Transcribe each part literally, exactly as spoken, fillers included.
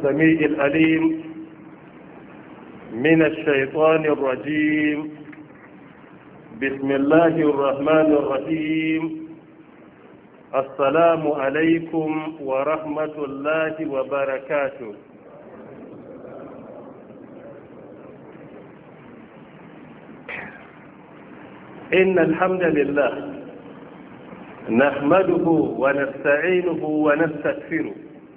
السميع العليم من الشيطان الرجيم. بسم الله الرحمن الرحيم. السلام عليكم ورحمة الله وبركاته. إن الحمد لله نحمده ونستعينه ونستغفره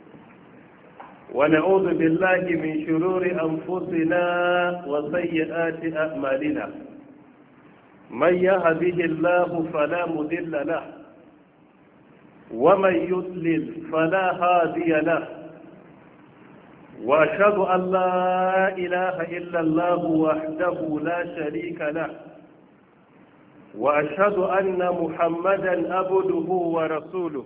ونعوذ بالله من شرور أنفسنا وسيئات أعمالنا. من يهده الله فلا مضل له ومن يضلل فلا هادي له، وأشهد أن لا إله إلا الله وحده لا شريك له، وأشهد أن محمدا عبده ورسوله.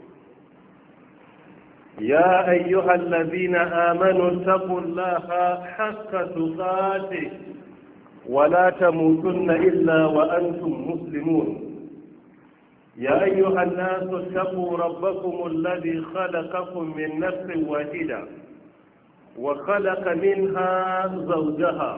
يا أيها الذين آمنوا اتقوا الله حق تقاته ولا تموتن إلا وأنتم مسلمون. يا أيها الناس اتقوا ربكم الذي خلقكم من نفس واحدة وخلق منها زوجها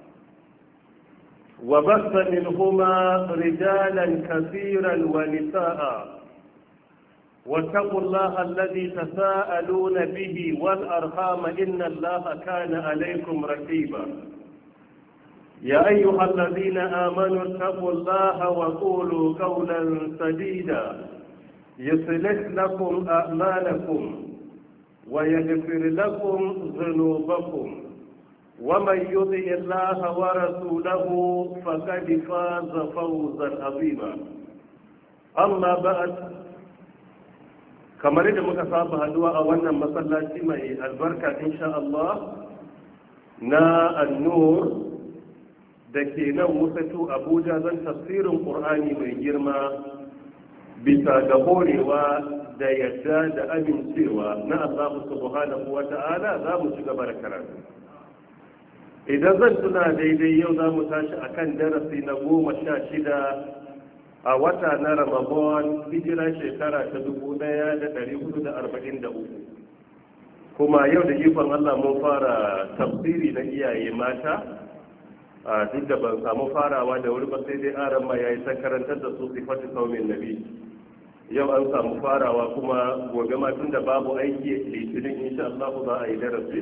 وبث منهما رجالا كثيرا ونساء، واتقوا الله الذي تساءلون به والأرحام إن الله كان عليكم رقيبا. يا أيها الذين آمنوا اتقوا الله وقولوا قولا سديدا يصلح لكم أعمالكم ويغفر لكم ذنوبكم، ومن يطع الله ورسوله فقد فاز فوزا عظيما. أما بعد، kamar yadda muka saba haduwa a wannan masallaci mai albarka insha Allah na An-Nur da ke nan Musatu Abuja, zan tafsirin Qur'ani mai girma bisa ga horewa da yadda da amincewa na Allah subhanahu wa ta'ala. za mu ci gaba da karatu. Idan zan tuna daidai, yau za mu tashi akan darasi na goma sha shida a wata na Ramadan, hijira shekara ta dubu ɗaya da ɗari hudu da arba'in da uku, kuma yau da ikon Allah mun fara tafsiri na iyaye mata. a duk da ban samu farawa da wuri ba, sai dai aran ma yayi ta karantar da su sifatu saumin nabi. Yau an samu farawa, kuma gobe ma tun da babu aiki litinin insha Allah za a yi darasi.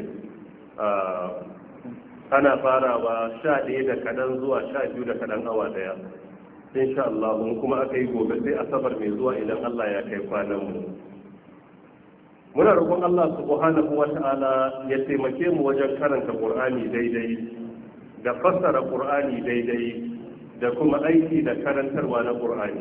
ana farawa sha ɗaya da kaɗan zuwa sha biyu da kaɗan, awa ɗaya insha Allah. Kuma aka yi gobe sai asabar mai zuwa idan Allah ya kai kwanan mu. Muna roƙon Allah subhanahu wa ta'ala ya taimake mu wajen karanta Qur'ani daidai da fassara Qur'ani daidai da kuma aiki da karantarwa na Qur'ani.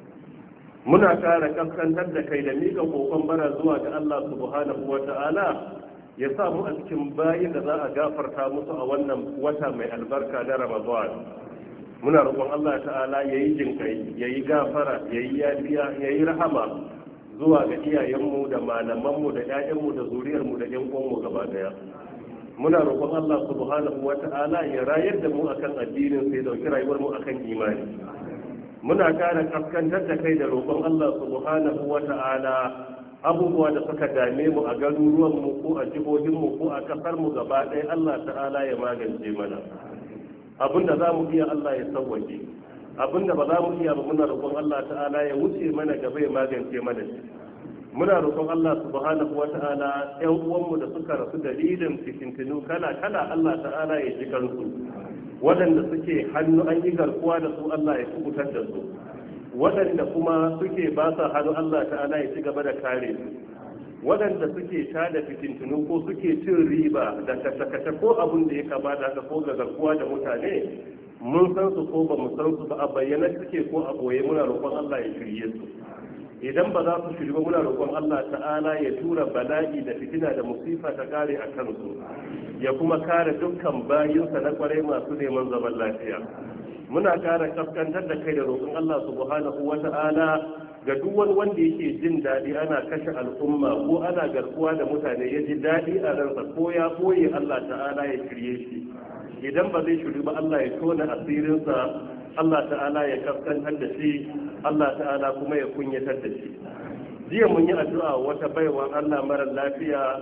Muna ƙara kaskantar da kai da miƙa kokon bara zuwa ga Allah subhanahu wa ta'ala ya sa mu a cikin bayin da za a gafarta musu a wannan wata mai albarka na Ramadan. Muna roƙon Allah ta'ala ya yi jinkai, ya yi gafara, ya yi yafiya, ya yi rahama zuwa ga iyayenmu da malamanmu da 'ya'yanmu da zuriyarmu da 'yan uwanmu gaba daya. Muna roƙon Allah subhanahu wa ta'ala ya rayar da mu akan addinin sai dauki rayuwar mu akan imani. Muna ƙara kaskantar da kai da roƙon Allah subhanahu wa ta'ala abubuwa da suka dame mu a garuruwan mu ko a jihohin mu ko a kasar mu gaba ɗaya, Allah ta'ala ya magance mana. Abinda za mu iya Allah ya sauwaje, abinda ba za mu iya ba muna roƙon Allah ta'ala ya wuce mana gaba ya magance mana shi. Muna roƙon Allah subhanahu wa ta'ala ƴan uwanmu da suka rasu dalilin fitintinu kala kala, Allah ta'ala ya ji kansu. Waɗanda suke hannu an yi garkuwa da su, Allah ya kubutar da su. Waɗanda kuma suke ba sa hannu, Allah ta'ala ya ci gaba da kare su. Waɗanda suke tada fitintinu ko suke cin riba da kashe-kashe ko abin da ya kamata da ko ga garkuwa da mutane, mun san su ko ba mu san su ba, a bayyana suke ko a boye, muna roƙon Allah ya shirye su. Idan ba za su shiri ba, muna roƙon Allah ta'ala ya tura bala'i da fitina da musifa ta kare a kansu, ya kuma kare dukkan bayinsa na kwarai masu neman zaman lafiya. Muna kara kaskantar da kai da roƙon Allah subhanahu wa ta'ala ga duk wani wanda yake jin daɗi ana kashe al'umma ko ana garkuwa da mutane, ya ji daɗi a ransa ko ya koye, Allah ta'ala ya shirye shi. Idan ba zai shiri ba, Allah ya tona asirinsa, Allah ta'ala ya kaskantar da shi, Allah ta'ala kuma ya kunyatar da shi. Jiya mun yi addu'a wata baiwa Allah mara lafiya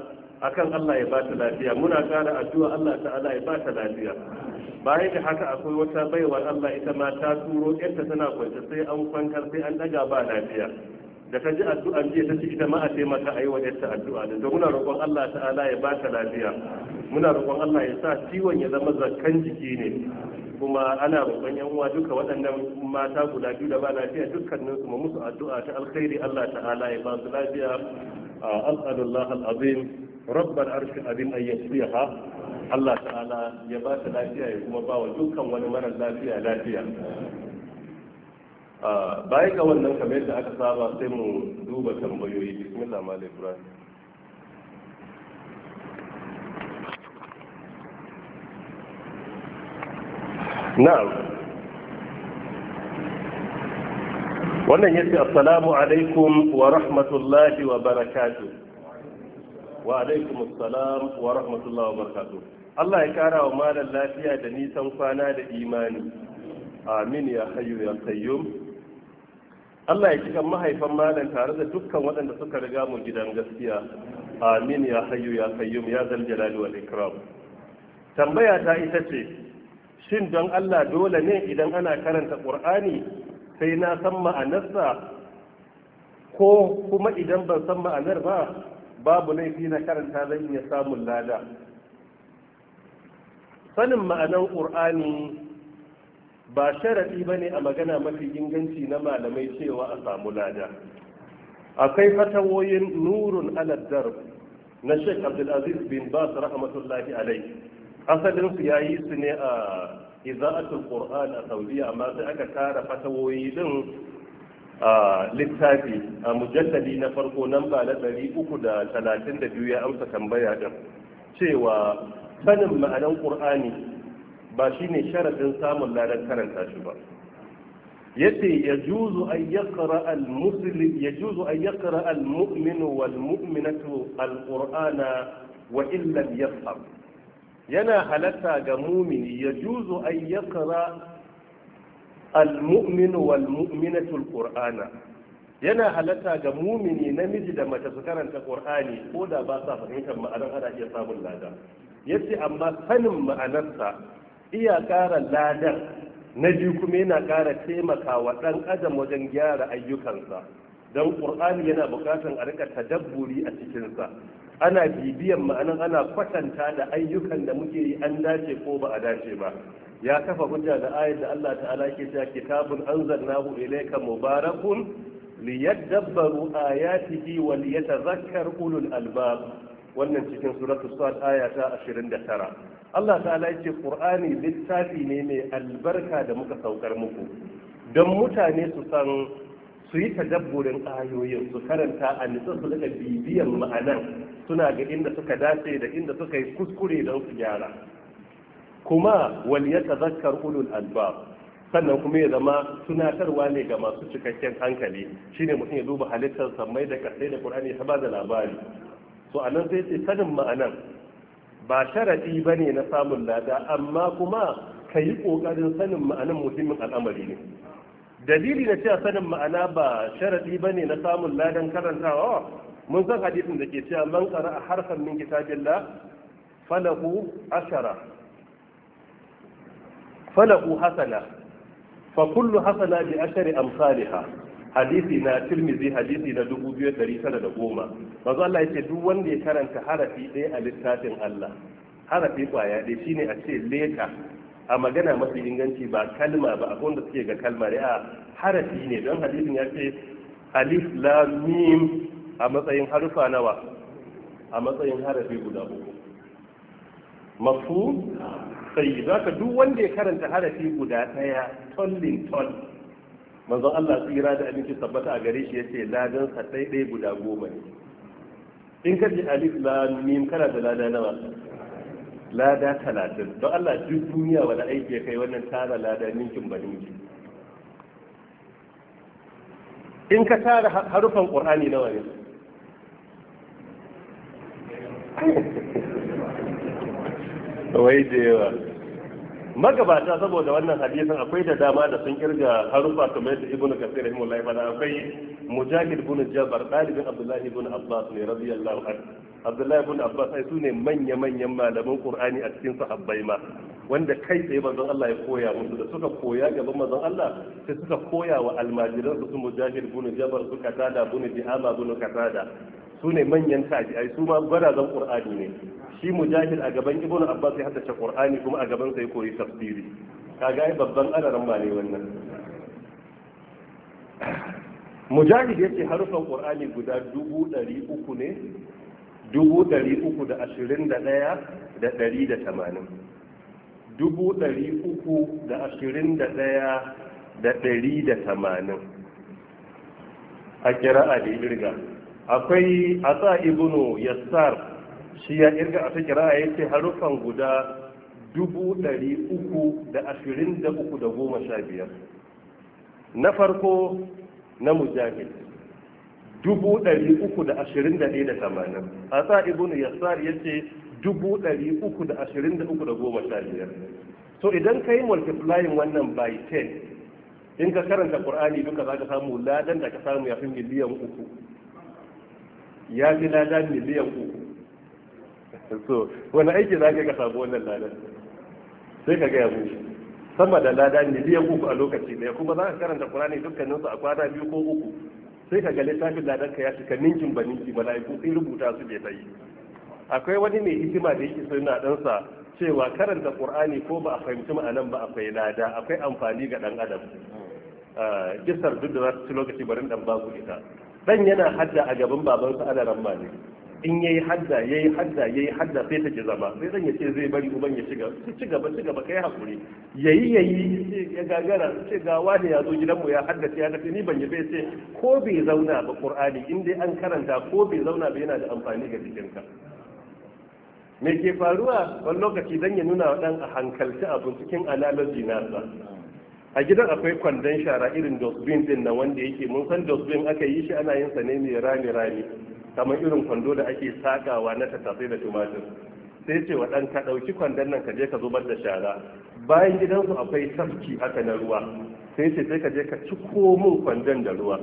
akan Allah ya ba ta lafiya. Muna ƙara addu'a Allah ta'ala ya ba ta lafiya. Bayan da haka akwai wata baiwar Allah ita ma ta turo yarta tana kwance sai an kwantar sai an daga ba lafiya. Da ta ji addu'an jiya ta ce ita ma a taimaka a yi wa yarta addu'a da muna roƙon Allah ta'ala ya ba ta lafiya. Muna roƙon Allah ya sa ciwon ya zama zakkan jiki ne. Kuma ana roƙon yan uwa duka waɗannan mata guda biyu da ba lafiya dukkanin su mu musu addu'a ta alkhairi Allah ta'ala ya ba su lafiya. As'alullah al-azim rabbal arshi abin an yasliha Allah ta'ala ya ba ta lafiya ya kuma ba wa dukkan wani mara lafiya lafiya. Baya ga wannan kamar yadda aka saba sai mu duba tambayoyi. Bismillah Malam Ibrahim. Na'am. Wannan yace assalamu alaikum wa rahmatullahi wa barakatuh. Wa alaikum assalam wa rahmatullahi wa barakatuh. Allah ya kara wa malam lafiya da nisan kwana da imani. Amin ya hayyu ya qayyum. Allah ya cika mahaifan malam tare da dukkan waɗanda suka riga mu gidan gaskiya. Amin ya hayyu ya qayyum ya zal jalali wal ikram. Tambaya ta ita ce, shin don Allah dole ne idan ana karanta Qur'ani sai na san ma'anarsa, ko kuma idan ban san ma'anar ba babu laifi na karanta zan iya samun lada? Sanin ma'anar Qur'ani ba sharadi bane a magana mafi inganci na malamai cewa a samu lada. Akwai fatawoyin nurun ala darb na Sheikh Abdul Aziz bin Baz rahmatullahi alaihi. Asalin su yayi su ne a iza'atul Qur'an a Saudiya, amma sai aka tara fatawoyi din a littafi a mujalladi na farko namba na ɗari uku da talatin da biyu ya amsa tambaya din cewa sanin ma'anan Qur'ani ba shine sharadin samun ladan karanta shi ba. yace yajuzu an yaqra al-muslim yajuzu an yaqra al-mu'minu wal mu'minatu al-Qur'ana wa illa yafham. Yana halatta ga mumini yajuzu an yaqra al-mu'minu wal mu'minatu al-Qur'ana. Yana halatta ga mumini namiji da mace su karanta Qur'ani ko da ba sa fahimtar ma'anar ana iya samun lada. Yace amma sanin ma'anarsa iya ƙara ladan, na biyu kuma yana ƙara taimakawa ɗan adam wajen gyara ayyukansa, don ƙur'ani yana buƙatar a rika tadabburi a cikinsa, ana bibiyan ma'anan, ana kwatanta da ayyukan da muke yi an dace ko ba a dace ba. Ya kafa hujja da ayat da Allah ta'ala ke cewa kitabun anzalnahu ilayka mubarakun liyadabbaru ayatihi wa liyatadhakkar ulul albab. Wannan cikin suratul sad aya ta ashirin da tara. Allah ta'ala ya ce Qur'ani littafi ne mai albarka da muka saukar muku don mutane su san, su yi tadabburin ayoyin, su karanta a nitsa, su daga bibiyan ma'anan, suna ga inda suka dace da inda suka yi kuskure don su gyara. Kuma wal yatazakkar ulul albab, sannan kuma ya zama tunatarwa ne ga masu cikakken hankali. Shine mutum ya duba halittar sammai da kasai da Qur'ani ta ba da labari. So anan sai ce sanin ma'anan ba sharaɗi ba ne na samun lada, amma kuma ka yi ƙoƙarin sanin ma'anan muhimmin al'amari ne. Dalili na cewa sanin ma'ana ba sharaɗi ba ne na samun ladan karantawa, mun san hadisin da ke cewa man qara a harfan min kitabillah falahu ashara falahu hasana fa kullu hasana bi ashari amsalha. Hadisi na Tirmidhi, hadisi na dubu biyu ɗari tara da goma. Manzo Allah ya ce duk wanda ya karanta harafi ɗaya a littafin Allah, harafi kwaya ɗaya shine a ce leta, a magana mafi inganci ba kalma ba, akwai wanda suke ga kalma ne, a harafi ne, don hadisin ya ce alif lam mim a matsayin harufa nawa, a matsayin harafi guda uku. Mafhum? Sai zaka duk wanda ya karanta harafi guda ɗaya tollin toll, manzon Allah tsira da abinci tabbata a gare shi yace ladan sa ɗaya guda goma ne. In ka ji alif lam mim kana da lada nawa? Lada talatin. Don Allah duk duniya wani aiki ya kai wannan tara lada ninkin ba ninki. In ka tara harufan Qur'ani nawa ne? Wai da yawa. Magabata saboda wannan hadisin akwai da dama da sun kirga harufa kamar yadda Ibn Kathir rahimahullah ya faɗa. Akwai Mujahid ibn Jabr, dalibin Abdullah ibn Abbas ne radiyallahu anhu, Abdullahi ibn Abbas ai sune manya manyan malaman Qur'ani a cikin sahabbai ma wanda kai tsaye manzon Allah ya koya musu da suka koya gaban manzon Allah sai suka koya wa almajiran su Mujahid ibn Jabr su Qatada ibn Di'ama ibn Qatada sune manyan tabi'ai su ma barazan Qur'ani ne shi Mujahid a gaban Ibn Abbas ya haddace Qur'ani kuma a gaban sa ya koyi tafsiri kaga ai babban alaran ba ne wannan Mujahid yace harufan Qur'ani guda dubu ɗari uku ne dubu ɗari uku da ashirin da ɗaya da ɗari da tamanin dubu ɗari uku da ashirin da ɗaya da ɗari da tamanin a kira'a da irga akwai asa ibnu yassar shi ya irga a ta kira'a ya ce harufan guda dubu ɗari uku da ashirin da uku da goma sha biyar na farko na mujahid dubu ɗari uku da ashirin da ɗaya da tamanin a sa ibnu yassar ya ce dubu ɗari uku da ashirin da uku da goma sha biyar so idan ka yi multiplying wannan by ten in ka karanta qur'ani duka za ka samu ladan da ka samu ya fi miliyan uku ya fi ladan miliyan uku so wani aiki za ka ka samu wannan ladan sai ka gaya mushi sama da ladan miliyan uku a lokaci ɗaya kuma za ka karanta qur'ani dukkaninsu a kwana biyu ko uku sai ka ga littafin ladan ka ya cika ninkin ba ninki mala'iku sai rubuta su bai tsayi akwai wani mai hikima da yake so yana ɗansa cewa karanta qur'ani ko ba a fahimci ma'anan ba akwai lada akwai amfani ga ɗan adam kisar duk da za su ci lokaci barin ɗan baku ita dan yana hadda a gaban babansa ana ramma ne in yayi hadda yayi hadda yayi hadda sai ta ki zama sai dan yace zai bari uban ya ci gaba ci gaba ci gaba kai hakuri yayi yayi ya gagara ce ga wani ya zo gidanmu ya haddace ya tafi ni ban yi bai ce ko bai zauna ba qur'ani in dai an karanta ko bai zauna ba yana da amfani ga jikinka me ke faruwa wani lokaci dan ya nuna wa dan a hankalci abu cikin analogy nasa a gidan akwai kwandon shara irin dustbin din nan wanda yake mun san dustbin aka yi shi ana yin sa ne mai rami rami kamar irin kwando da ake sakawa na tattasai da tumatir sai ce wa ɗan ka ɗauki kwandon nan ka je ka zubar da shara bayan gidansu akwai tafki haka na ruwa sai ce sai ka je ka ciko min kwandon da ruwa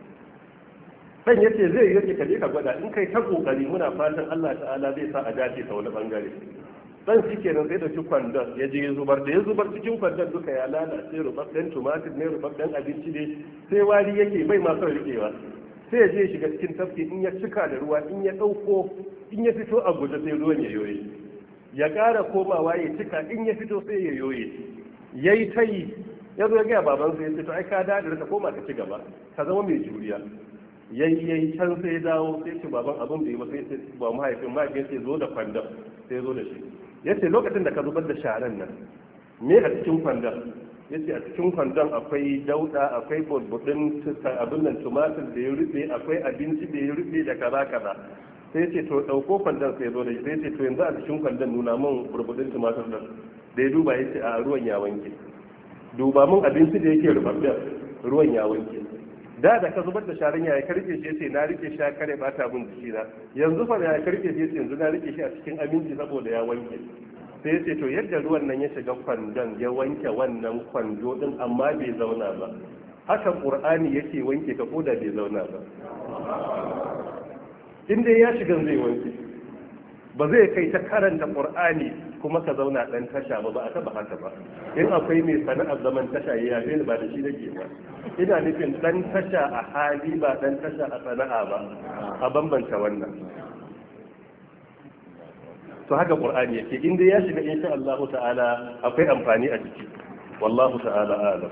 ɗan ya ce zai yake ka je ka gwada in kai ta ƙoƙari muna fatan Allah ta'ala zai sa a dace ta wani ɓangare dan shi kenan sai dauki kwandon ya je zubar da ya zubar cikin kwandon duka ya lalace rubabben tumatir ne rubabben abinci ne sai wari yake bai ma son rikewa sai ya je shiga cikin tafki in ya cika da ruwa in ya dauko in ya fito a guje sai ruwan ya yoye ya ƙara komawa ya cika in ya fito sai ya yoye yayi tayi ya zo ya ga baban sai ya ce to ai ka da ka koma ka ci gaba ka zama mai juriya yayi yayi can sai ya dawo sai ce baban abin da yi ba sai ba mahaifin mahaifin sai zo da kwandon sai zo da shi yace lokacin da ka zubar da sharan nan me a cikin kwandon yace a cikin kwandon akwai dauda akwai burbudin abin nan tumatir da ya rufe akwai abinci da ya rufe da kaza kaza sai yace to dauko kwandon sai zo da shi sai yace to yanzu a cikin kwandon nuna min burbudin tumatir din da ya duba yace a ruwan ya wanke duba min abinci da yake rubabbe ruwan ya wanke da da ka zubar da sharan ya karfe shi yace na rike shi kare ba ta bin jiki na yanzu fa ya karfe shi yace yanzu na rike shi a cikin aminci saboda ya wanke sai yace to yadda ruwan nan ya shiga kwandon ya wanke wannan kwando din amma bai zauna ba haka qur'ani yake wanke ka koda bai zauna ba inda ya shiga zai wanke ba zai kai ta karanta qur'ani kuma ka zauna dan tasha ba ba a taba haka ba in akwai mai sana'ar zaman tasha ya yafe ba da shi nake ba ina nufin dan tasha a hali ba dan tasha a sana'a ba a bambanta wannan to haka qur'ani yake inda ya shiga insha Allah ta'ala akwai amfani a ciki wallahu ta'ala alam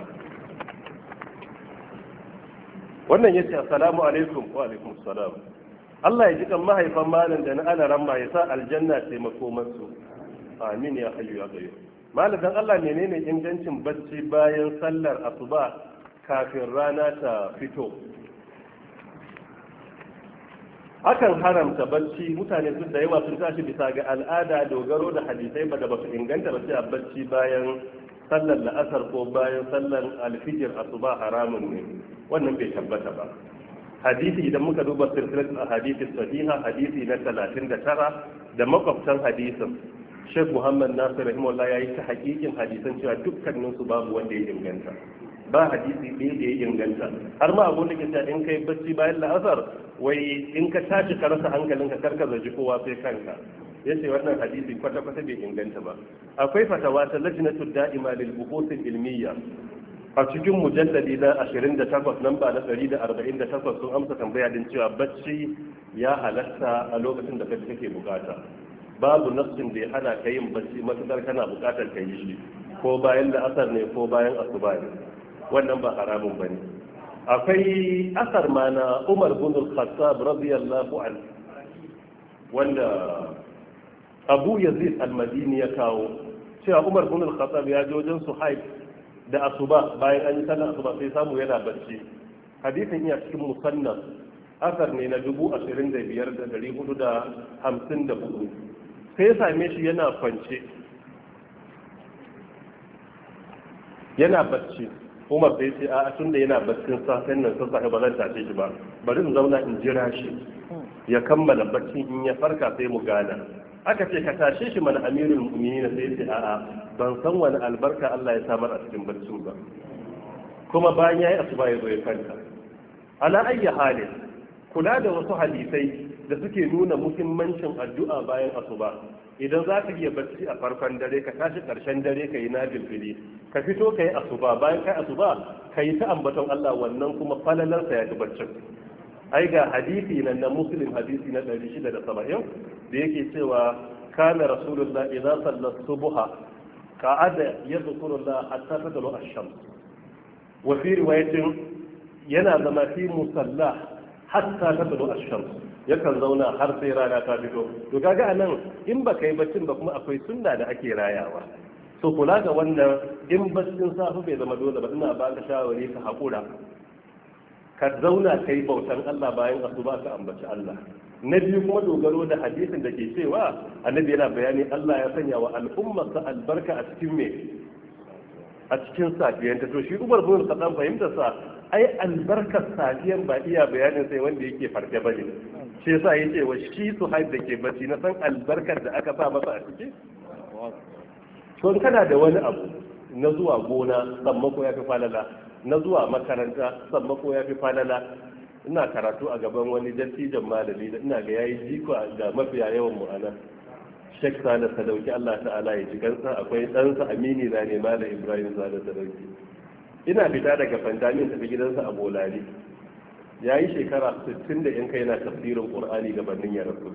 wannan yace assalamu alaikum wa alaikum assalam Allah ya ji kan mahaifan malam da na ana ramma ya sa aljanna taimako masu amin ya hayyu ya qayyum malam dan Allah menene ingancin bacci bayan sallar asuba kafin rana ta fito akan haramta bacci mutane sun da yawa sun tashi bisa ga al'ada dogaro da hadisai ba da ba su inganta ba sai a bacci bayan sallar la'asar ko bayan sallar alfijir asuba haramun ne wannan bai tabbata ba hadisi idan muka duba silsilatul ahadith sahiha hadisi na talatin da tara da makwabtan hadisin Sheikh Muhammad Nasir rahimahullah yayi ta hakikin hadisan cewa dukkanin su babu wanda ya inganta ba hadisi ɗaya da ya inganta har ma abun da ke cewa in kai bacci bayan la'asar wai in ka tashi ka rasa hankalinka karka zaji kowa sai kanka ya ce wannan hadisi kwata-kwata bai inganta ba. Akwai fatawa ta lajnatu da'ima lil buhuthil ilmiya a cikin mujalladi na ashirin da takwas nan ba na ɗari da arba'in da takwas sun amsa tambaya din cewa bacci ya halatta a lokacin da kaji kake bukata. Babu nassin da ya hana ka yin bacci matukar kana bukatar ka yi shi ko bayan la'asar ne ko bayan asuba ne, wannan ba haramun bane. Akwai asar ma na Umar bin Al-Khattab radiyallahu anhu wanda Abu Yazid Al-Madini ya kawo cewa Umar bin Al-Khattab ya je wajen Suhaib da asuba bayan an yi sallar asuba sai samu yana bacci. Hadisin iya cikin musannaf, asar ne na dubu ashirin da biyar da dari hudu da hamsin da hudu. Sai ya same shi yana kwance yana bacci. Umar sai ce a tun da yana baccin safen nan sun sahi ba zan tashe shi ba, bari in zauna in jira shi ya kammala bacci, in ya farka sai mu gana. Aka ce ka tashe shi mana amirul mu'minin sai ce a'a ban san wani albarka Allah ya samar a cikin baccin ba, kuma bayan yayi asuba ya zo ya kwanta. Ala ayyi halin, kula da wasu hadisai da suke nuna muhimmancin addu'a bayan asuba. Idan za ka iya bacci a farkon dare ka tashi ƙarshen dare ka yi nafilfili, ka fito ka yi asuba, bayan kai asuba ka yi ta ambaton Allah, wannan kuma falalarsa ya fi baccin. Ai ga hadisi nan na Muslim, hadisi na ɗari shida da saba'in da yake cewa kana rasulullah idza salla subha qa'ada yadhkurullah hatta tadlu ash-shams, wa fi riwayatin yana zama fi musalla hatta tadlu ash-shams, yakan zauna har sai rana ta fito. To kaga anan in baka yi baccin ba kuma akwai sunna da ake rayawa. So kula ga wannan, in baccin safe bai zama dole ba, ina baka shawari ka hakura ka zauna kai bautan Allah bayan asuba ka ambaci Allah. Na biyu kuma dogaro da hadisin da ke cewa annabi yana bayani Allah ya sanya wa al'ummarsa albarka a cikin me a cikin safiyanta. To shi Umar bin Khattab fahimtar sa ai albarkar safiyan ba iya bayanin sai wanda yake farke bane. Shi yasa yace wa shi Suhaib da ke bacci na san albarkar da aka sa masa a ciki. To kana da wani abu na zuwa gona sammako ya fi falala, na zuwa makaranta sammako ya fi falala. Ina karatu a gaban wani dattijan malami da ina ga yayi jiko ga mafiya yawan mu anan, Sheikh Sale Sadauki, Allah ta'ala ya ji kansa. Akwai ɗansa Amini na ne Malam Ibrahim Sale Sadauki. Ina fita daga fantamin tafi gidansa a Bolari, ya yi shekara sittin da in kai na tafsirin Qur'ani gabanin ya rasu.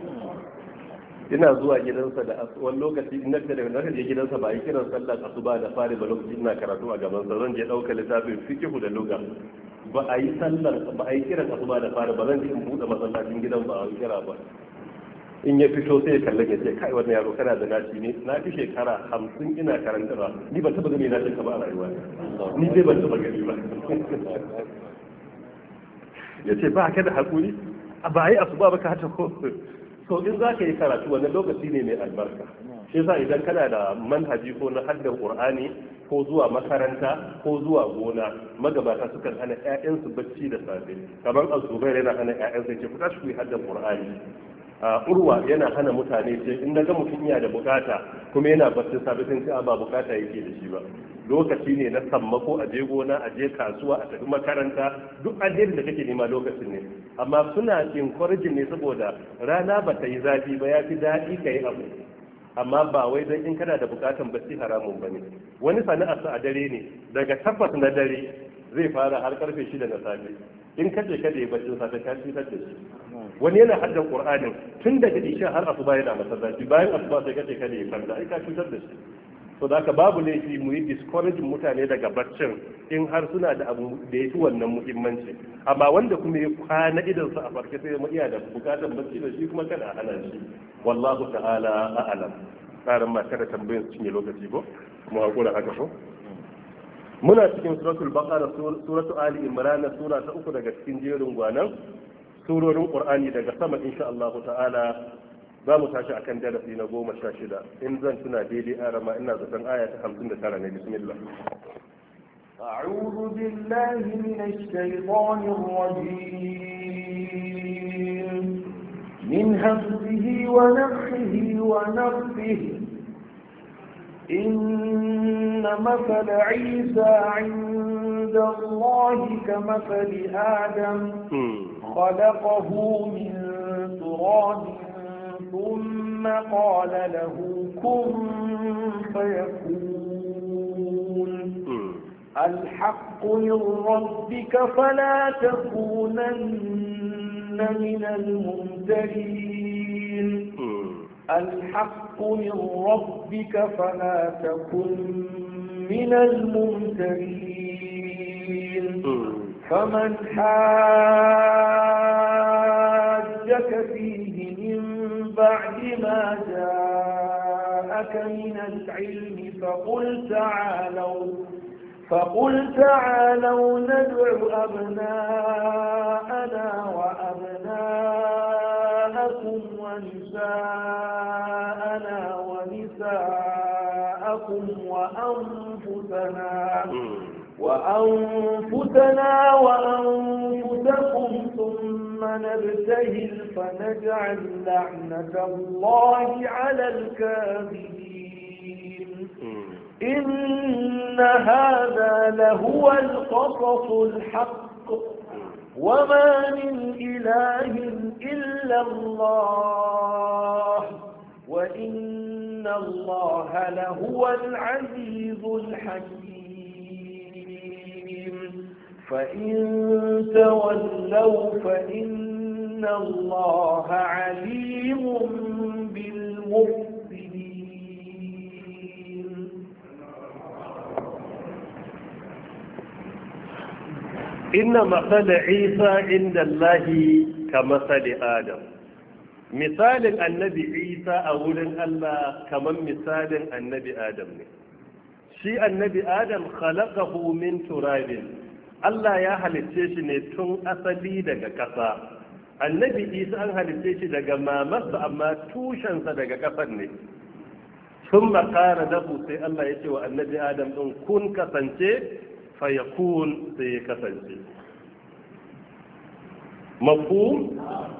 Ina zuwa gidansa da wani lokaci in nake daga nake je gidansa ba yi kiran sallar asuba da fari ba, lokaci ina karatu a gaban sa zan je dauka littafin fiqh da lugha, ba a yi sallar ba a yi kiran asuba da fari ba, zan je in bude masallacin gidan ba a yi kira ba. In ya fito sai ya kalle ya ce kai wannan yaro kana da naci ne, na fi shekara hamsin ina karantarwa, ni ban taba gani na cika ba a rayuwa, ni dai ban taba gani ba. Ya ce ba ka da hakuri ba a yi asuba ba ka hata ko. So in za ka yi karatu wannan lokaci ne mai albarka. Shi yasa idan kana da manhaji ko na haddan Qur'ani ko zuwa makaranta ko zuwa gona, magabata sukan hana ƴaƴansu bacci da safe. Kamar Az-Zubair yana hana ƴaƴansa ce ku tashi ku yi haddan Qur'ani. Urwa yana hana mutane ce in naga mutum yana da bukata kuma yana baccin safe sai ce ba bukata yake da shi ba. Lokaci ne na sammako, a je gona, a je kasuwa, a tafi makaranta, duk alherin da kake nema lokacin ne. Amma suna encouraging ne saboda rana ba ta yi zafi ba, ya fi daɗi ka yi abu. Amma ba wai don in kana da bukatan bacci haramun ba ne. Wani sana'arsa a dare ne, daga takwas na dare zai fara har karfe shida na safe. In kace kada ya baccin safe ka cutar da shi. Wani yana haddan Qur'anin tun daga isha har asuba yana masallaci, bayan asuba sai kace kada ya kwanta, ai ka cutar da shi. So da babu laifi mu yi discouraging mutane daga baccin in har suna da abu da ya fi wannan muhimmanci. Amma wanda kuma ya kwana idansa a farke sai mu iya da bukatar bacci da shi kuma kada a hana shi. Wallahu ta'ala a'lam. Tsarin ma kada tambayin su cinye lokaci ko mu hakura haka ko. Muna cikin suratul Baqara, suratu Ali Imran, sura ta uku daga cikin jerin gwanan surorin Qur'ani daga sama insha Allah ta'ala. Za mu tashi akan darasi na goma sha shida, in zan tuna daidai a rama ina zaton aya ta hamsin da tara ne. Bismillah. أعوذ بالله من الشيطان الرجيم من همزه ونفخه ونفخه إن مثل عيسى عند الله كمثل آدم خلقه من تراب ثم قال له كن فيكون الحق من ربك فلا تكونن من الممترين الحق من ربك فلا تكن من الممترين فمن حاجك فيه من بعد ما جاءك من العلم فقل تعالوا فقل تعالوا ندع أبناءنا وأبناءكم ونساءنا ونساءكم وأنفسنا وأنفسنا وأنفسكم ثم نبتهل فنجعل لعنة الله على الكاذبين إن هذا لهو القصص الحق وما من إله إلا الله وإن الله لهو العزيز الحكيم فإن تولوا فإن الله عليم بالمفسدين. inna matsala isa inda Allahi ka matsali adam, misalin annabi isa a wurin Allah kamar misalin annabi adam ne. Shi annabi adam khalaqahu min turabin, Allah ya halicce shi ne tun asali daga ƙasa. Annabi isa an halicce shi daga mamarsa amma tushensa daga ƙasar ne. Sun makara dahu sai Allah ya ce wa annabi adam ɗin kun kasance fayakun sai ya kasance. Mafhum?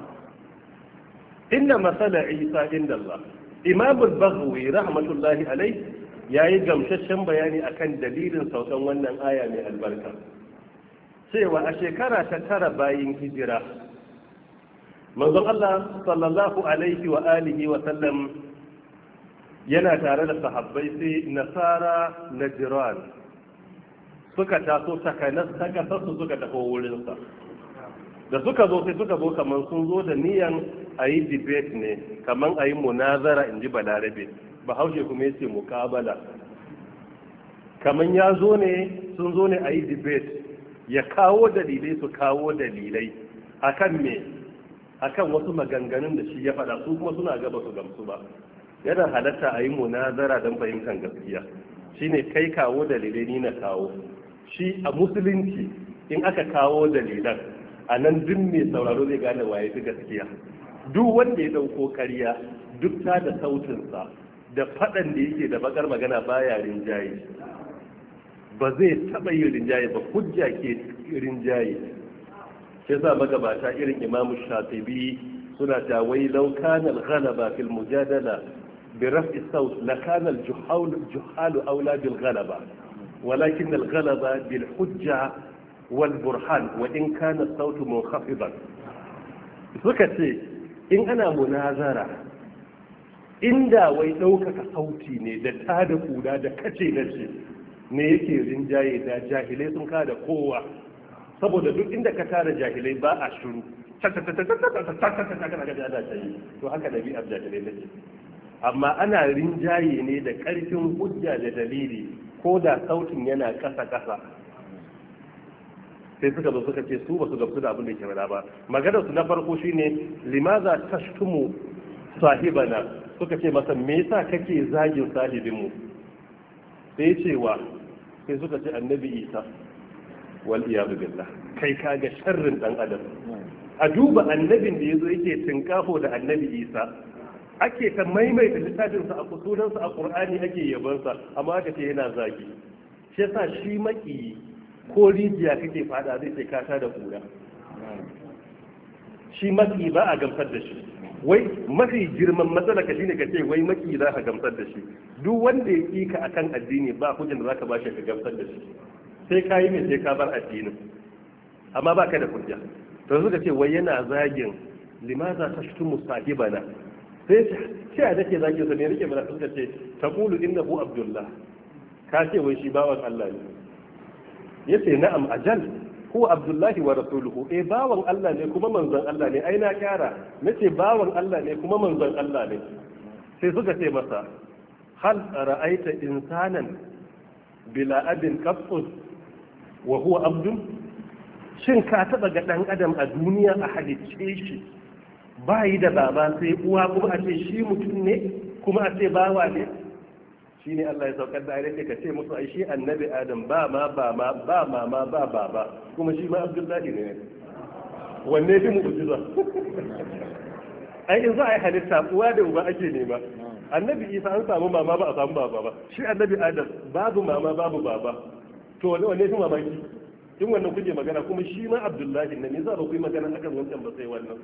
Inna masala Isa inda Allah. Imam al-Baghawi rahmatullahi alai yayi gamsasshen bayani akan dalilin saukan wannan aya mai albarka. Cewa a shekara ta tara bayin hijira, manzon Allah sallallahu alaihi wa alihi wa sallam yana tare da sahabbai sai nasara najran suka taso takanas ta kasarsu suka tafi wurinsa. Da suka zo sai suka zo kamar sun zo da niyan a yi debate ne, kamar a yi munazara in ji balarabe, bahaushe kuma ya ce mukabala. Kamar ya zo ne sun zo ne a yi debate, ya kawo dalilai su kawo dalilai akan me akan wasu maganganun da shi ya faɗa, su kuma suna gaba su gamsu ba. Yana halatta a yi munazara don fahimtar gaskiya, shine kai kawo dalilai ni na kawo. Shi a musulunci in aka kawo dalilan a nan duk mai sauraro zai gane waye fi gaskiya. Duk wanda ya dauko ƙarya duk ta da sautinsa da faɗan da yake da bakar magana baya rinjaye, ba zai taɓa yin rinjaye ba, hujja ke rinjaye. Shi yasa magabata irin Imamu Shatibi suna ta wai law kana al-ghalaba fil mujadala bi raf'i sawt la kana al-juhalu aula bil ghalaba ولكن الغلبة بالحجة والبرهان وإن كان الصوت منخفضا. suka ce in ana munazara inda wai ɗaukaka sauti ne da ta da kuda da kace na ce ne yake rinjaye da jahilai sun kada kowa, saboda duk inda ka tara jahilai ba a shuru to haka ɗabi'ar jahilai take. Amma ana rinjaye ne da ƙarfin hujja da dalili ko da sautin yana ƙasa-ƙasa. Sai suka zo suka ce su ba su gamsu da abin da ke faɗa ba. Maganar su na farko shine limaza tashtumu sahibana, suka ce masa me yasa kake zagin sahibinmu? Sai cewa sai suka ce annabi Isa wal iyadu billah, kai kaga sharrin dan adam. A duba annabin da yazo yake tinkafo da annabi Isa, ake ta maimaita littafinsa a sunansa a Qur'ani ake yabansa, amma aka ce yana zagi. Shi yasa shi maki ko rijiya kake fada zai sai kata da kura. Shi maki ba a gamsar da shi, wai mafi girman matsala ka shine ka ce wai maki za ka gamsar da shi. Duk wanda ya ƙi ka akan addini ba hujjan da za ka ba shi ka gamsar da shi, sai ka yi mai sai ka bar addinin, amma ba ka da hujja. To suka ce wai yana zagin limaza tashtumu sahibana, sai ce a dake zagin sa ne rike mana, suka ce taqulu innahu abdullah, ka ce wai shi bawan Allah ne. Yace na'am ajal huwa abdullahi wa rasuluhu, eh bawan Allah ne kuma manzon Allah ne, ai na kyara nace bawan Allah ne kuma manzon Allah ne. Sai suka ce masa hal ra'aita insanan bila abin qattus wa huwa abdun, shin ka taba ga dan adam a duniya a halicce shi bayi da baba sai uwa kuma a ce shi mutum ne kuma a ce bawa ne? Shine Allah ya saukar da ayat ka ce musu ai shi annabi Adam ba ma ba ma ba mama ba baba kuma shi ma Abdullahi ne. Wanne fi mu'jiza? Ai in za a yi halitta uwa da uba ake nema. Annabi Isa an samu mama ba a samu baba ba. Shi annabi Adam babu mama babu baba. To wanne fi mamaki? In wannan kuke magana kuma shi ma Abdullahi ne, me za ba ku yi magana akan wancan ba sai wannan?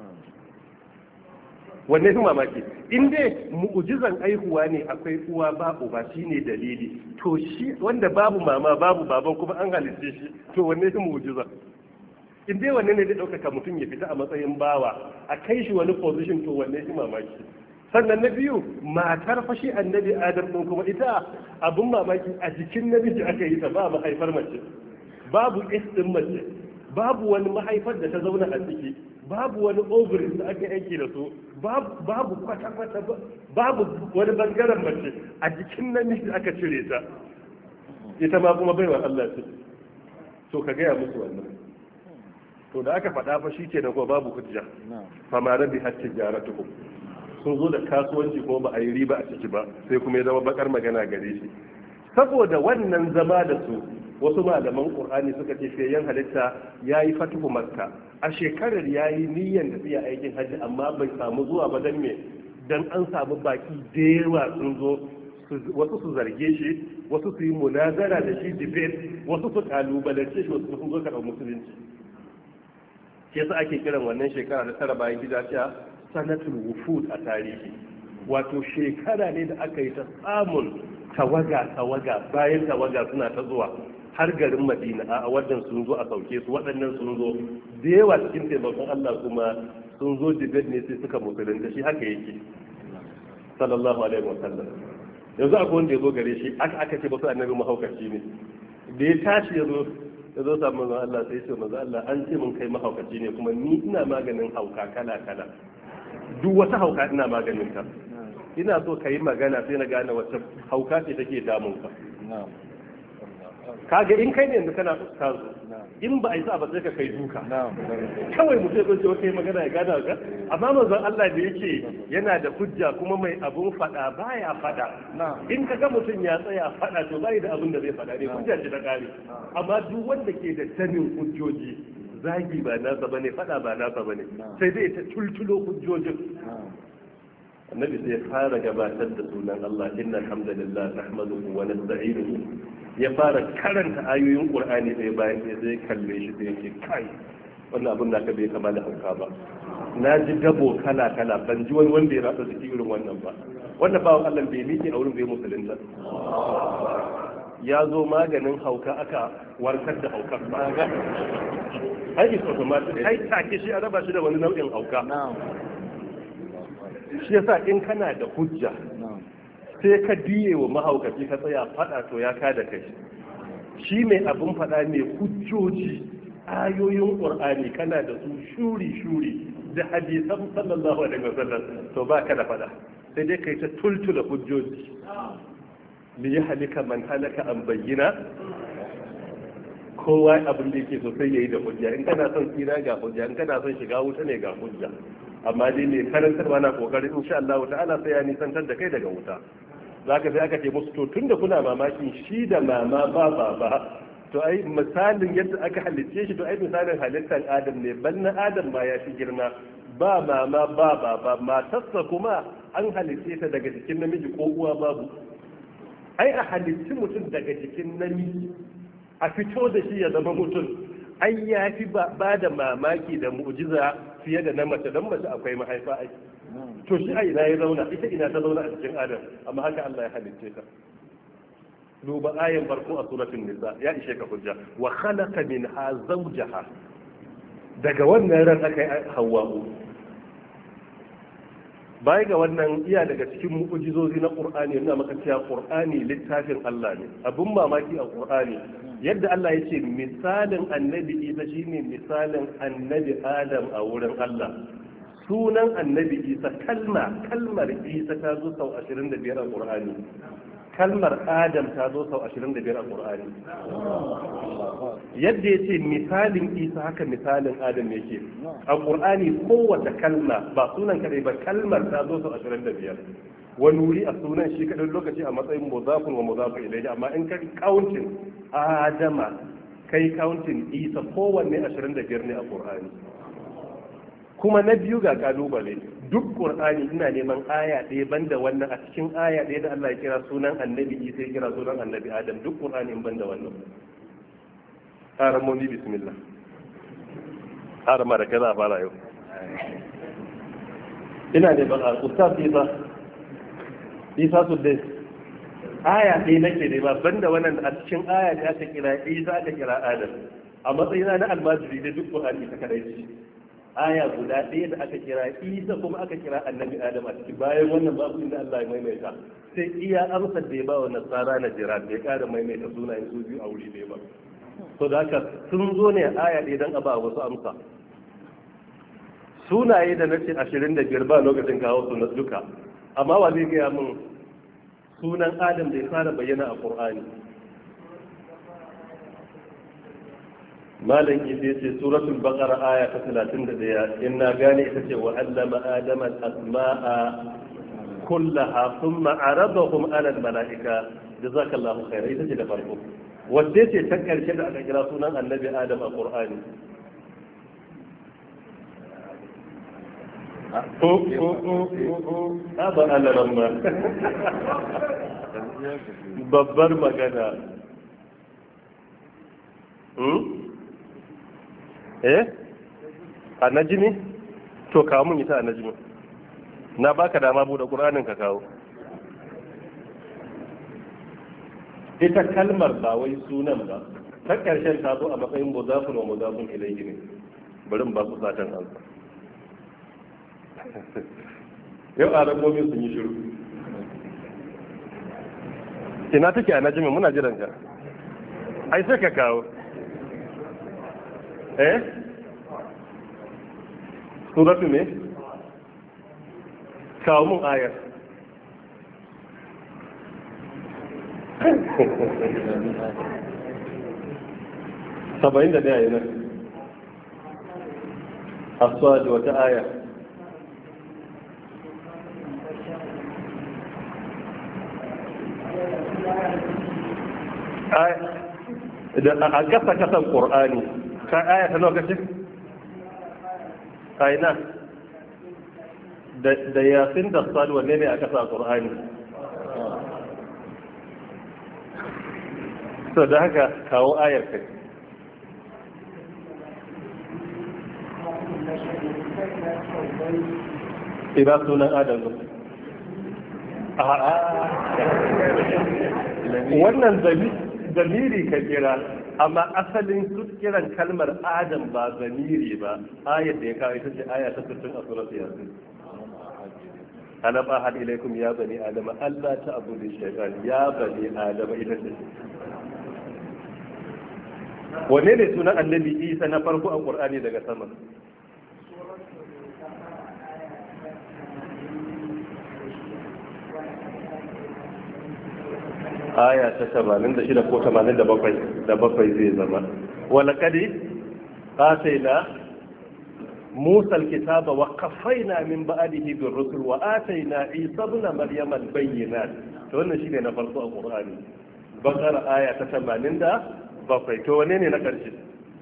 Wanne fi mamaki? In dai mu'ujizan aihuwa ne akwai uwa ba uba shine dalili, to shi wanda babu mama babu baban kuma an halitte shi, to wanne fi mu'ujiza? In dai wanne ne zai ɗaukaka mutum ya fita a matsayin bawa a kai shi wani position, to wanne fi mamaki? Sannan na biyu, matar fashi annabi Adam ɗin kuma ita abun mamaki a jikin namiji aka yi ta, ba mahaifar mace, babu is ɗin mace, babu wani mahaifar da ta zauna a ciki, babu wani ovaries da aka aiki da su, babu kwata-kwata, babu wani bangaren mace, a jikin namiji aka cire ta, ita ma kuma baiwa Allah ce. To ka gaya musu wannan. To da aka faɗa fa shi ke da kuma babu hujja, fama rabi hacci jaratukum, sun zo da kasuwanci kuma ba a yi riba a ciki ba, sai kuma ya zama bakar magana gare shi. Saboda wannan zama da su, wasu malaman Qur'ani suka ce fiyayyen halitta ya yi fatuhu Makka a shekarar ya yi niyyar tafiya aikin hajji, amma bai samu zuwa ba don me, dan an samu baki da yawa sun zo, wasu su zarge shi, wasu su yi munazara da shi debate, wasu su kalubalance shi, wasu sun zo karɓar musulunci. Ke sa ake kiran wannan shekara da tara bayan gida cewa sanatul wufud a tarihi, wato shekara ne da aka yi ta samun tawaga tawaga bayan tawaga suna ta zuwa har garin Madina, a waɗannan sun zo a sauke su, waɗannan sun zo da yawa cikin taimakon Allah kuma sun zo dibet ne sai suka musulunta, shi haka yake sallallahu alaihi wa sallam. Yanzu akwai wanda ya zo gare shi aka aka ce ba su annabi mahaukaci ne, da ya tashi ya zo ya zo samu manzon Allah sai ya ce manzon Allah an ce mun kai mahaukaci ne kuma ni ina maganin hauka kala kala, duk wata hauka ina maganin ta, ina so ka yi magana sai na gane wata hauka ce take damun ka. Kaga in kai ne yanzu kana ustazu, in ba a yi sa ba sai ka kai duka kawai mu sai zo kai magana ya gada ka, amma manzon Allah da yake yana da hujja kuma mai abun fada baya fada, in ka ga mutum ya tsaya fada to bai da abun da zai fada ne, hujja ce ta kare. Amma duk wanda ke da sanin hujjoji, zagi ba nasa bane, fada ba nasa bane, sai dai ta tultulo hujjojin. Annabi sai fara gabatar da sunan Allah, inna alhamdulillah nahmaduhu wa nasta'inuhu, ya fara karanta ayoyin Qur'ani sai bayan sai zai kalle shi sai yake kai wannan abin da ka bai kama da hauka ba, na ji dabo kala kala, ban ji wani wanda ya ratsa jiki irin wannan ba. Wannan bawan Allah bai miƙe a wurin bai musulunta, ya zo maganin hauka aka warkar da haukar ba ga ai is automatic, ai take shi a raba shi da wani nau'in hauka. Shi yasa in kana da hujja sai ka diye wa mahaukaci ka tsaya fada to ya ka da kai. Shi mai abin fada mai hujjoji, ayoyin Qur'ani kana da su shuri shuri da hadisan sallallahu alaihi wasallam, to ba ka da fada, sai dai kai ta tultula hujjoji. Li yahlika man halaka an bayyina, kowa abin da yake so sai yayi da hujja. In kana son tsira ga hujja, in kana son shiga wuta ne ga hujja. Amma dai mai karantarwa na kokarin insha Allah ta'ala sai ya nisantar da kai daga wuta. Zaka sai aka ce musu to tunda kuna mamakin shi da mama ba ba ba, to ai misalin yadda aka halicce shi, to ai misalin halittar Adam ne, bal na Adam ma ya fi girma, ba mama ba ba ba, matarsa kuma an halicce ta daga jikin namiji ko uwa babu. Ai a halicci mutum daga jikin namiji a fito da shi ya zama mutum, ai ya fi ba da mamaki da mu'jiza fiye da na mace don mace akwai mahaifa ai to shi a ina ya zauna ita ina ta zauna a cikin adam amma haka Allah ya halicce ta duba ayan farko a suratul nisa ya ishe ka hujja wa khalaqa minha zawjaha daga wannan ran aka yi hawwa'u baya ga wannan iya daga cikin mu'ujizozi na Qur'ani yana maka cewa Qur'ani littafin Allah ne abun mamaki a Qur'ani yadda Allah ya ce misalin annabi Isa shine misalin annabi Adam a wurin Allah sunan annabi Isa kalma kalmar Isa ta zo sau ashirin da biyar a Qur'ani kalmar Adam ta zo sau ashirin da biyar a Qur'ani yadda ya ce misalin Isa haka misalin Adam yake a Qur'ani kowace kalma ba sunan kadai ba kalmar ta zo sau ashirin da biyar wani wuri a sunan shi kadai lokaci a matsayin mudafun wa mudafu ilayhi amma in ka counting Adama kai counting Isa kowanne ashirin da biyar ne a Qur'ani kuma na biyu ga kalubale duk Qur'ani ina neman aya ɗaya banda wannan a cikin aya ɗaya da Allah ya kira sunan annabi Isa ya kira sunan annabi Adam duk Qur'ani in banda wannan haramomi bismillah harama da kaza fara yau ina ne ba ustaz Isa Isa su dai aya ɗaya nake ne ba banda wannan a cikin aya da aka kira Isa aka kira Adam a matsayina na almajiri da duk Qur'ani ta kadai ce aya guda ɗaya da aka kira Isa kuma aka kira annabi Adam a ciki bayan wannan babu inda Allah ya maimaita sai iya amsar da ya ba wa nasara na jira da ya ƙara maimaita sunayen su biyu a wuri ɗaya ba to da haka sun zo ne aya ɗaya don a ba wasu amsa sunaye da na ce ashirin da biyar ba lokacin kawo su na duka amma wa zai gaya min sunan Adam da ya fara bayyana a Qur'ani malam isa ce suratul baqara aya ta talatin da ɗaya in na gane ita ce wa allama adama al-asma'a kullaha thumma aradahum ala al-mala'ika jazakallahu khairan ita ce da farko wacce ce ta karshe da aka kira sunan annabi adam a qur'ani ko ko ko ko aba alaramma babbar magana eh a najimi to kawo mun ita a najimi na baka dama bude qur'anin ka kawo ita kalmar ba wai sunan ba ta karshen ta zo a matsayin mudafun wa mudafun ilayhi ne bari mu ba ku satan ansa yau a rabobi sun yi shiru ina take a najimi muna jiran ka ai sai ka kawo eh suratu ne kawo mun ayar saba'in da daya yana aswad wata aya a kasa kasan ƙur'ani ka aya ta nawa kace aina da yasin da sad wanne ne a kasa qur'ani to da haka kawo ayar kai ina sunan adam wannan zamiri ka kira amma asalin su kiran kalmar adam ba zamiri ba ayat da ya kawo ita ce aya ta sittin a surat yasin alam ahad ilaikum ya bani adam alla ta'budu shaytan ya bani adam ita ce wanne ne sunan annabi isa na farko a qur'ani daga sama aya ta tamanin da shida ko tamanin da bakwai da bakwai zai zama wala kadi ataina musa alkitaba wa qaffayna min ba'dihi bir rusul wa ataina isa ibn maryam albayyinat to wannan shine na farko a qur'ani bakara aya ta tamanin da bakwai to wane ne na karshe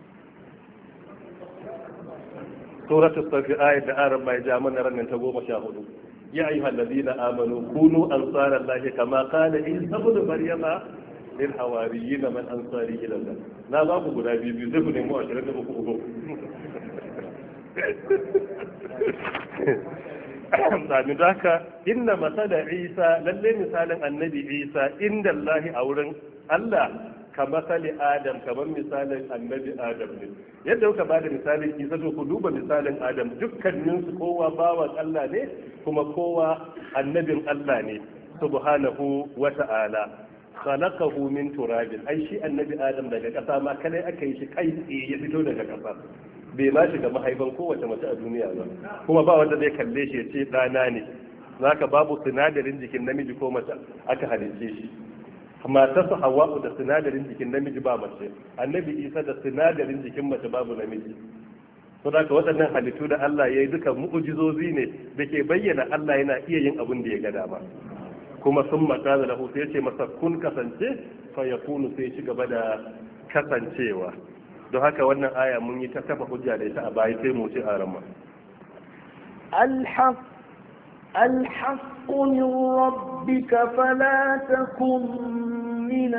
suratul safi ayat da arab mai jami'an ranan ta goma sha hudu يا أيها الذين آمنوا كونوا أنصار الله كما قال عيسى ابن مريم lil hawariyina man ansari ila Allah na ba ku guda biyu biyu zai ku nemo ashirin da uku uku sami da haka inna masala isa lalle misalin annabi isa inda Allah a wurin Allah ka masali adam kamar misalin annabi adam ne yadda kuka bada misalin isa to ku duba misalin adam dukkaninsu kowa bawan Allah ne kuma kowa annabin Allah ne subhanahu wa ta'ala khalaqahu min turabin ai shi annabi adam daga kasa ma kadai aka yi shi kai tsaye ya fito daga kasa bai ma shiga mahaifan kowace mace a duniya ba kuma ba wanda zai kalle shi ya ce ɗana ne zaka babu sinadarin jikin namiji ko mace aka halicce shi matarsa hawa'u da sinadarin jikin namiji ba mace annabi isa da sinadarin jikin mace babu namiji to da waɗannan halittu da Allah ya yi duka mu'ujizozi ne da ke bayyana Allah yana iya yin abin da ya ga dama kuma sun maka da lahu sai ce masa kun kasance fa yakunu sai ci gaba da kasancewa don haka wannan aya mun yi ta kafa hujja da ita a baya sai mu ci a rama الحق الحق من ربك فلا تكن من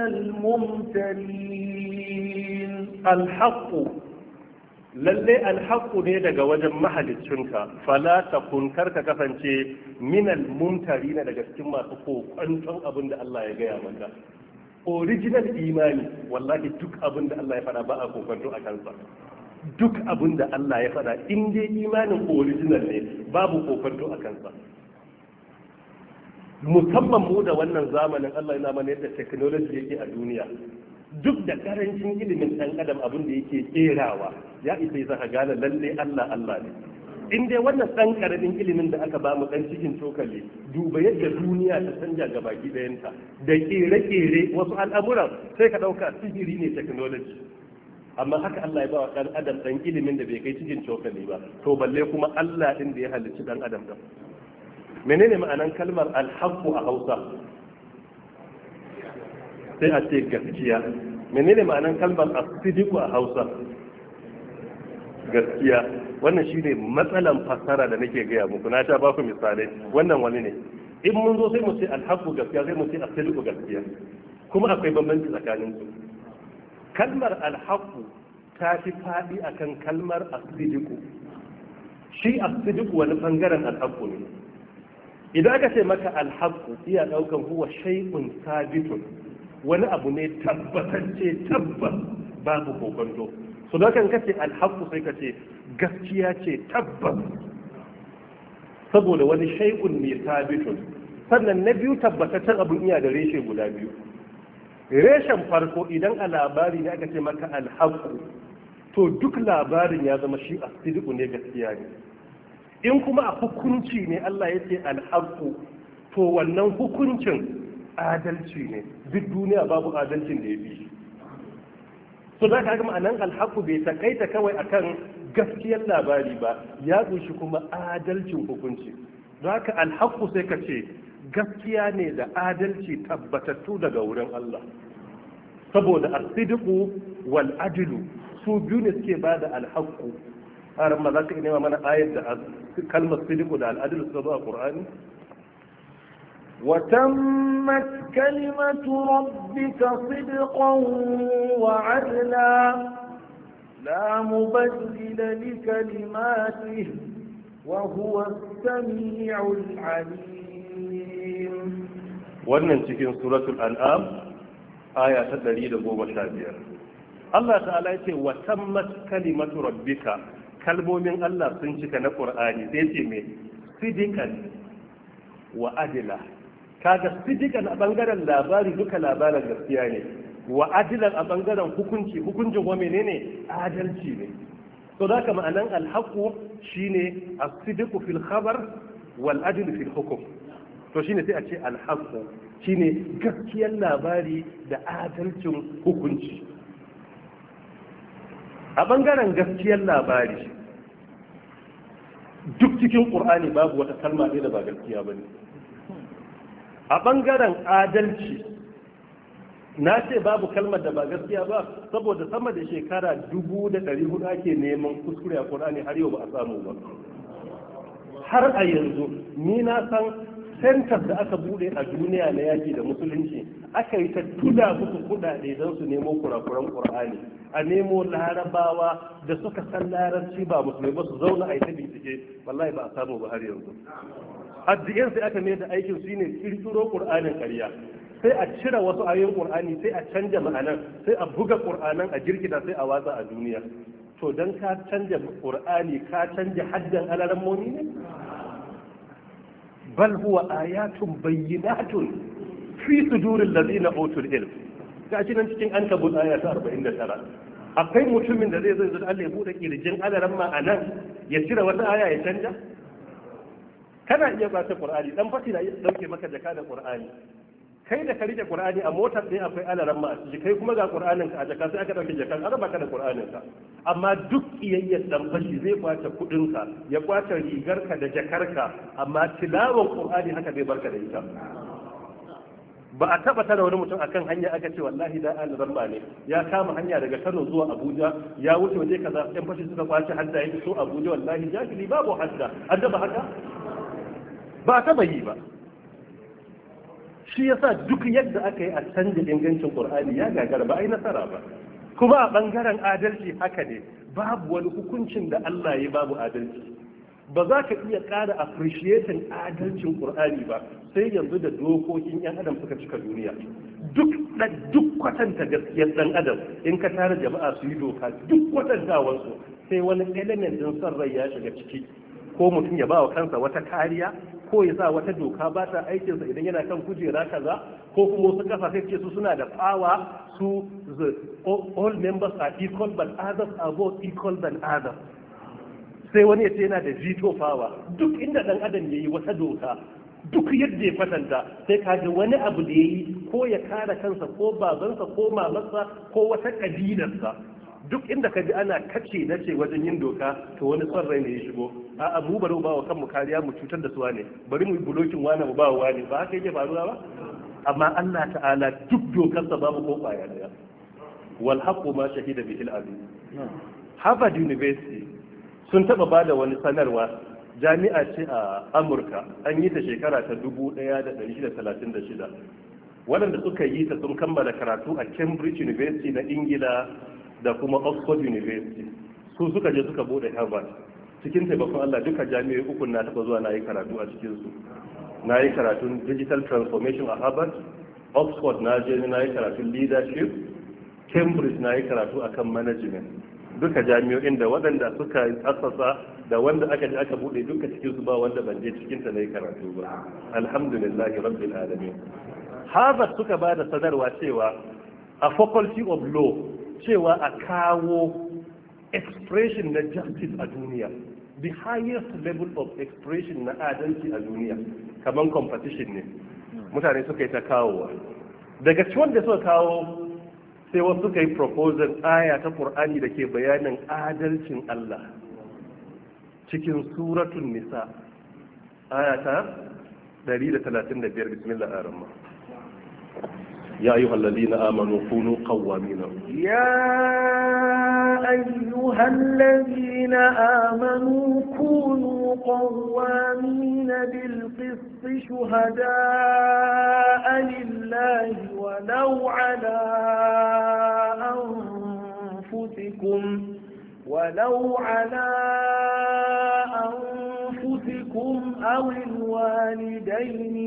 الممترين الحق lalle alhaqqu ne daga wajen mahaliccinka fala takun karka kasance min almumtarina daga cikin masu kokwanton abin da Allah ya gaya maka original imani wallahi duk abin da Allah ya faɗa ba a kokwanto a kansa duk abin da Allah ya faɗa in dai imanin original ne babu kokwanto a kansa musamman mu da wannan zamanin Allah yana mana yadda technology yake a duniya duk da karancin ilimin ɗan adam abin da yake kerawa ya isa yi zaka gane lalle Allah Allah ne in dai wannan ɗan karamin ilimin da aka bamu ɗan cikin cokali duba yadda duniya ta canja ga baki ɗayanta da kere-kere wasu al'amuran sai ka ɗauka sihiri ne technology amma haka Allah ya ba wa ɗan adam ɗan ilimin da bai kai cikin cokali ba to balle kuma Allah ɗin da ya halicci ɗan adam ɗin menene ma'anan kalmar alhaqqu a Hausa sai a ce gaskiya menene ma'anan kalmar asidiku a Hausa gaskiya wannan shine matsalan fassara da nake gaya muku na ta baku misalai wannan wani ne in mun zo sai mu ce alhaqu gaskiya sai mu ce asidiku gaskiya kuma akwai bambanci tsakanin su kalmar alhaqu ta fi fadi akan kalmar asidiku shi asidiku wani bangaren alhaqu ne idan aka ce maka alhaqu iya daukan huwa shay'un sabitun wani abu ne tabbatacce tabbas babu kokonto so da kan kace alhaqu sai kace gaskiya ce tabbas saboda wani shay'un ne sabitun sannan na biyu tabbataccen abun iya da reshe guda biyu reshen farko idan a labari ne aka ce maka alhaqu to duk labarin ya zama shi asidiku ne gaskiya ne in kuma a hukunci ne Allah ya ce alhaqu to wannan hukuncin adalci ne duk duniya babu adalcin da ya fi so da ka ga ma'anan alhaqu bai takaita kawai akan gaskiyar labari ba ya kunshi kuma adalcin hukunci don haka alhaqu sai ka ce gaskiya ne da adalci tabbatattu daga wurin Allah saboda as-sidqu wal adlu su biyu ne suke bada alhaqu har ma za ka nema mana ayat da kalmar sidqu da al-adlu su zo a Qur'ani وتمت كلمة ربك صدقا وعدلا لا مبدل لكلماته وهو السميع العليم wannan cikin suratul an'am aya ta ɗari da goma sha biyar Allah ta'ala yace wa tammat kalimatu rabbika kalmomin Allah sun cika na Qur'ani sai ce me sidikan wa adila kaga sidikan a bangaren labari duka labarin gaskiya ne wa adilan a bangaren hukunci hukuncin kuma menene adalci ne to da ka ma'anan alhaqu shine as-sidqu fil khabar wal adl fil hukm to shine sai a ce alhaqu shine gaskiyar labari da adalcin hukunci a bangaren gaskiyar labari duk cikin qur'ani babu wata kalma ɗaya da ba gaskiya bane a ɓangaren adalci na ce babu kalmar da ba gaskiya ba saboda sama da shekara dubu da ɗari hudu ake neman kuskure a ƙur'ani har yau ba a samu ba har a yanzu ni na san centers da aka bude a duniya na yaki da musulunci aka yi ta tuna musu kudade don su nemo kurakuran qur'ani, a nemo larabawa da suka san larabci ba musulmai ba su zauna a yi ta bincike, wallahi ba a samu ba har yanzu. addiyan sai aka mai da aikin su ne kirkiro qur'anin ƙarya, sai a cire wasu ayoyin qur'ani sai a canja ma'anan, sai a buga qur'anan a jirkita sai a watsa a duniya. to dan ka canja qur'ani ka canja haddan alarammomi ne? bal huwa ayatun bayyinatun fi suduril ladina utul ilm. gashi nan cikin ankabut aya ta arba'in da tara. akwai mutumin da zai zo Allah ya bude kirjin alaramma anan ya cire wata aya ya canja? kana iya ba ta qur'ani, dan fati na iya dauke maka jaka da qur'ani, kai da ka rike qur'ani a motar ɗaya akwai alaran ma a ciki, kai kuma ga qur'anin ka a jaka sai aka dauke jakan an baka da qur'anin ka. amma duk iyayyar dan fashi zai kwace kudin ka, ya kwace rigar ka da jakar ka, amma tilawan qur'ani haka zai barka da ita. ba a taba tara wani mutum akan hanya aka ce wallahi da alaran ma ne ya kama hanya daga Kano zuwa Abuja ya wuce waje kaza yan fashi suka kwace hadda ya so Abuja, wallahi jahili babu hadda. an taba haka ba a taba yi ba. shi yasa duk yadda aka yi a canja ingancin Qur'ani ya gagara ba a yi nasara ba. kuma a bangaren adalci haka ne, babu wani hukuncin da Allah ya babu adalci. ba za ka iya ƙara appreciating adalcin Qur'ani ba sai yanzu da dokokin yan adam suka cika duniya. duk duk kwatanta gaskiyar dan adam in ka tara jama'a su yi doka duk kwatantawarsu sai wani element din son rai ya shiga ciki, ko mutum ya ba wa kansa wata kariya, ko ya sa wata doka ba ta aikinsa idan yana kan kujera kaza, ko kuma wasu kafa sai ce su suna da power, su all members are equal but others are both equal than others. sai wani ya ce yana da veto power. duk inda dan adam yayi wata doka, duk yadda ya fatanta sai kaga wani abu da yayi ko ya kare kansa ko babansa ko mamarsa ko wata kabilarsa. duk inda ka ji ana kace na ce wajen yin doka to wani son rai ne ya shigo. a'a mu bari mu ba wa kanmu kariya mu cutar da su wane, bari mu yi bulokin wane mu ba wa wane, ba haka yake faruwa ba. amma Allah ta'ala duk dokarsa babu ko kwaya daya. wal haqqu ma shahida bihi al-azim. Harvard University sun taba bada wani sanarwa, jami'a ce a Amurka, an yi ta shekara ta dubu ɗaya da ɗari shida talatin da shida. waɗanda suka yi ta sun kammala karatu a Cambridge University na Ingila da kuma Oxford University. su suka je suka bude Harvard. cikin taimakon Allah duka jami'ai uku na taba zuwa na yi karatu a cikin su. na yi karatun digital transformation a Harvard, Oxford na je na yi karatun leadership, Cambridge na yi karatu akan management. duka jami'o'in da waɗanda suka assasa da wanda aka je aka bude duka cikin su ba wanda ban je cikin ta na yi karatu ba. alhamdulillahi rabbil alamin. Harvard suka ba da sanarwa cewa a faculty of law cewa a kawo expression na justice a duniya, the highest level of expression na adalci a duniya, kamar competition ne mutane suka yi ta kawowa. daga cikin da suka kawo sai wasu suka yi proposal aya ta Qur'ani da ke bayanin adalcin Allah cikin suratun nisa aya ta ɗari da talatin da biyar. bismillah ar-rahman. يا أيها الذين آمنوا كونوا قوامين يا أيها الذين آمنوا كونوا قوامين بالقسط شهداء لله ولو على أنفسكم ولو على أنفسكم أو الوالدين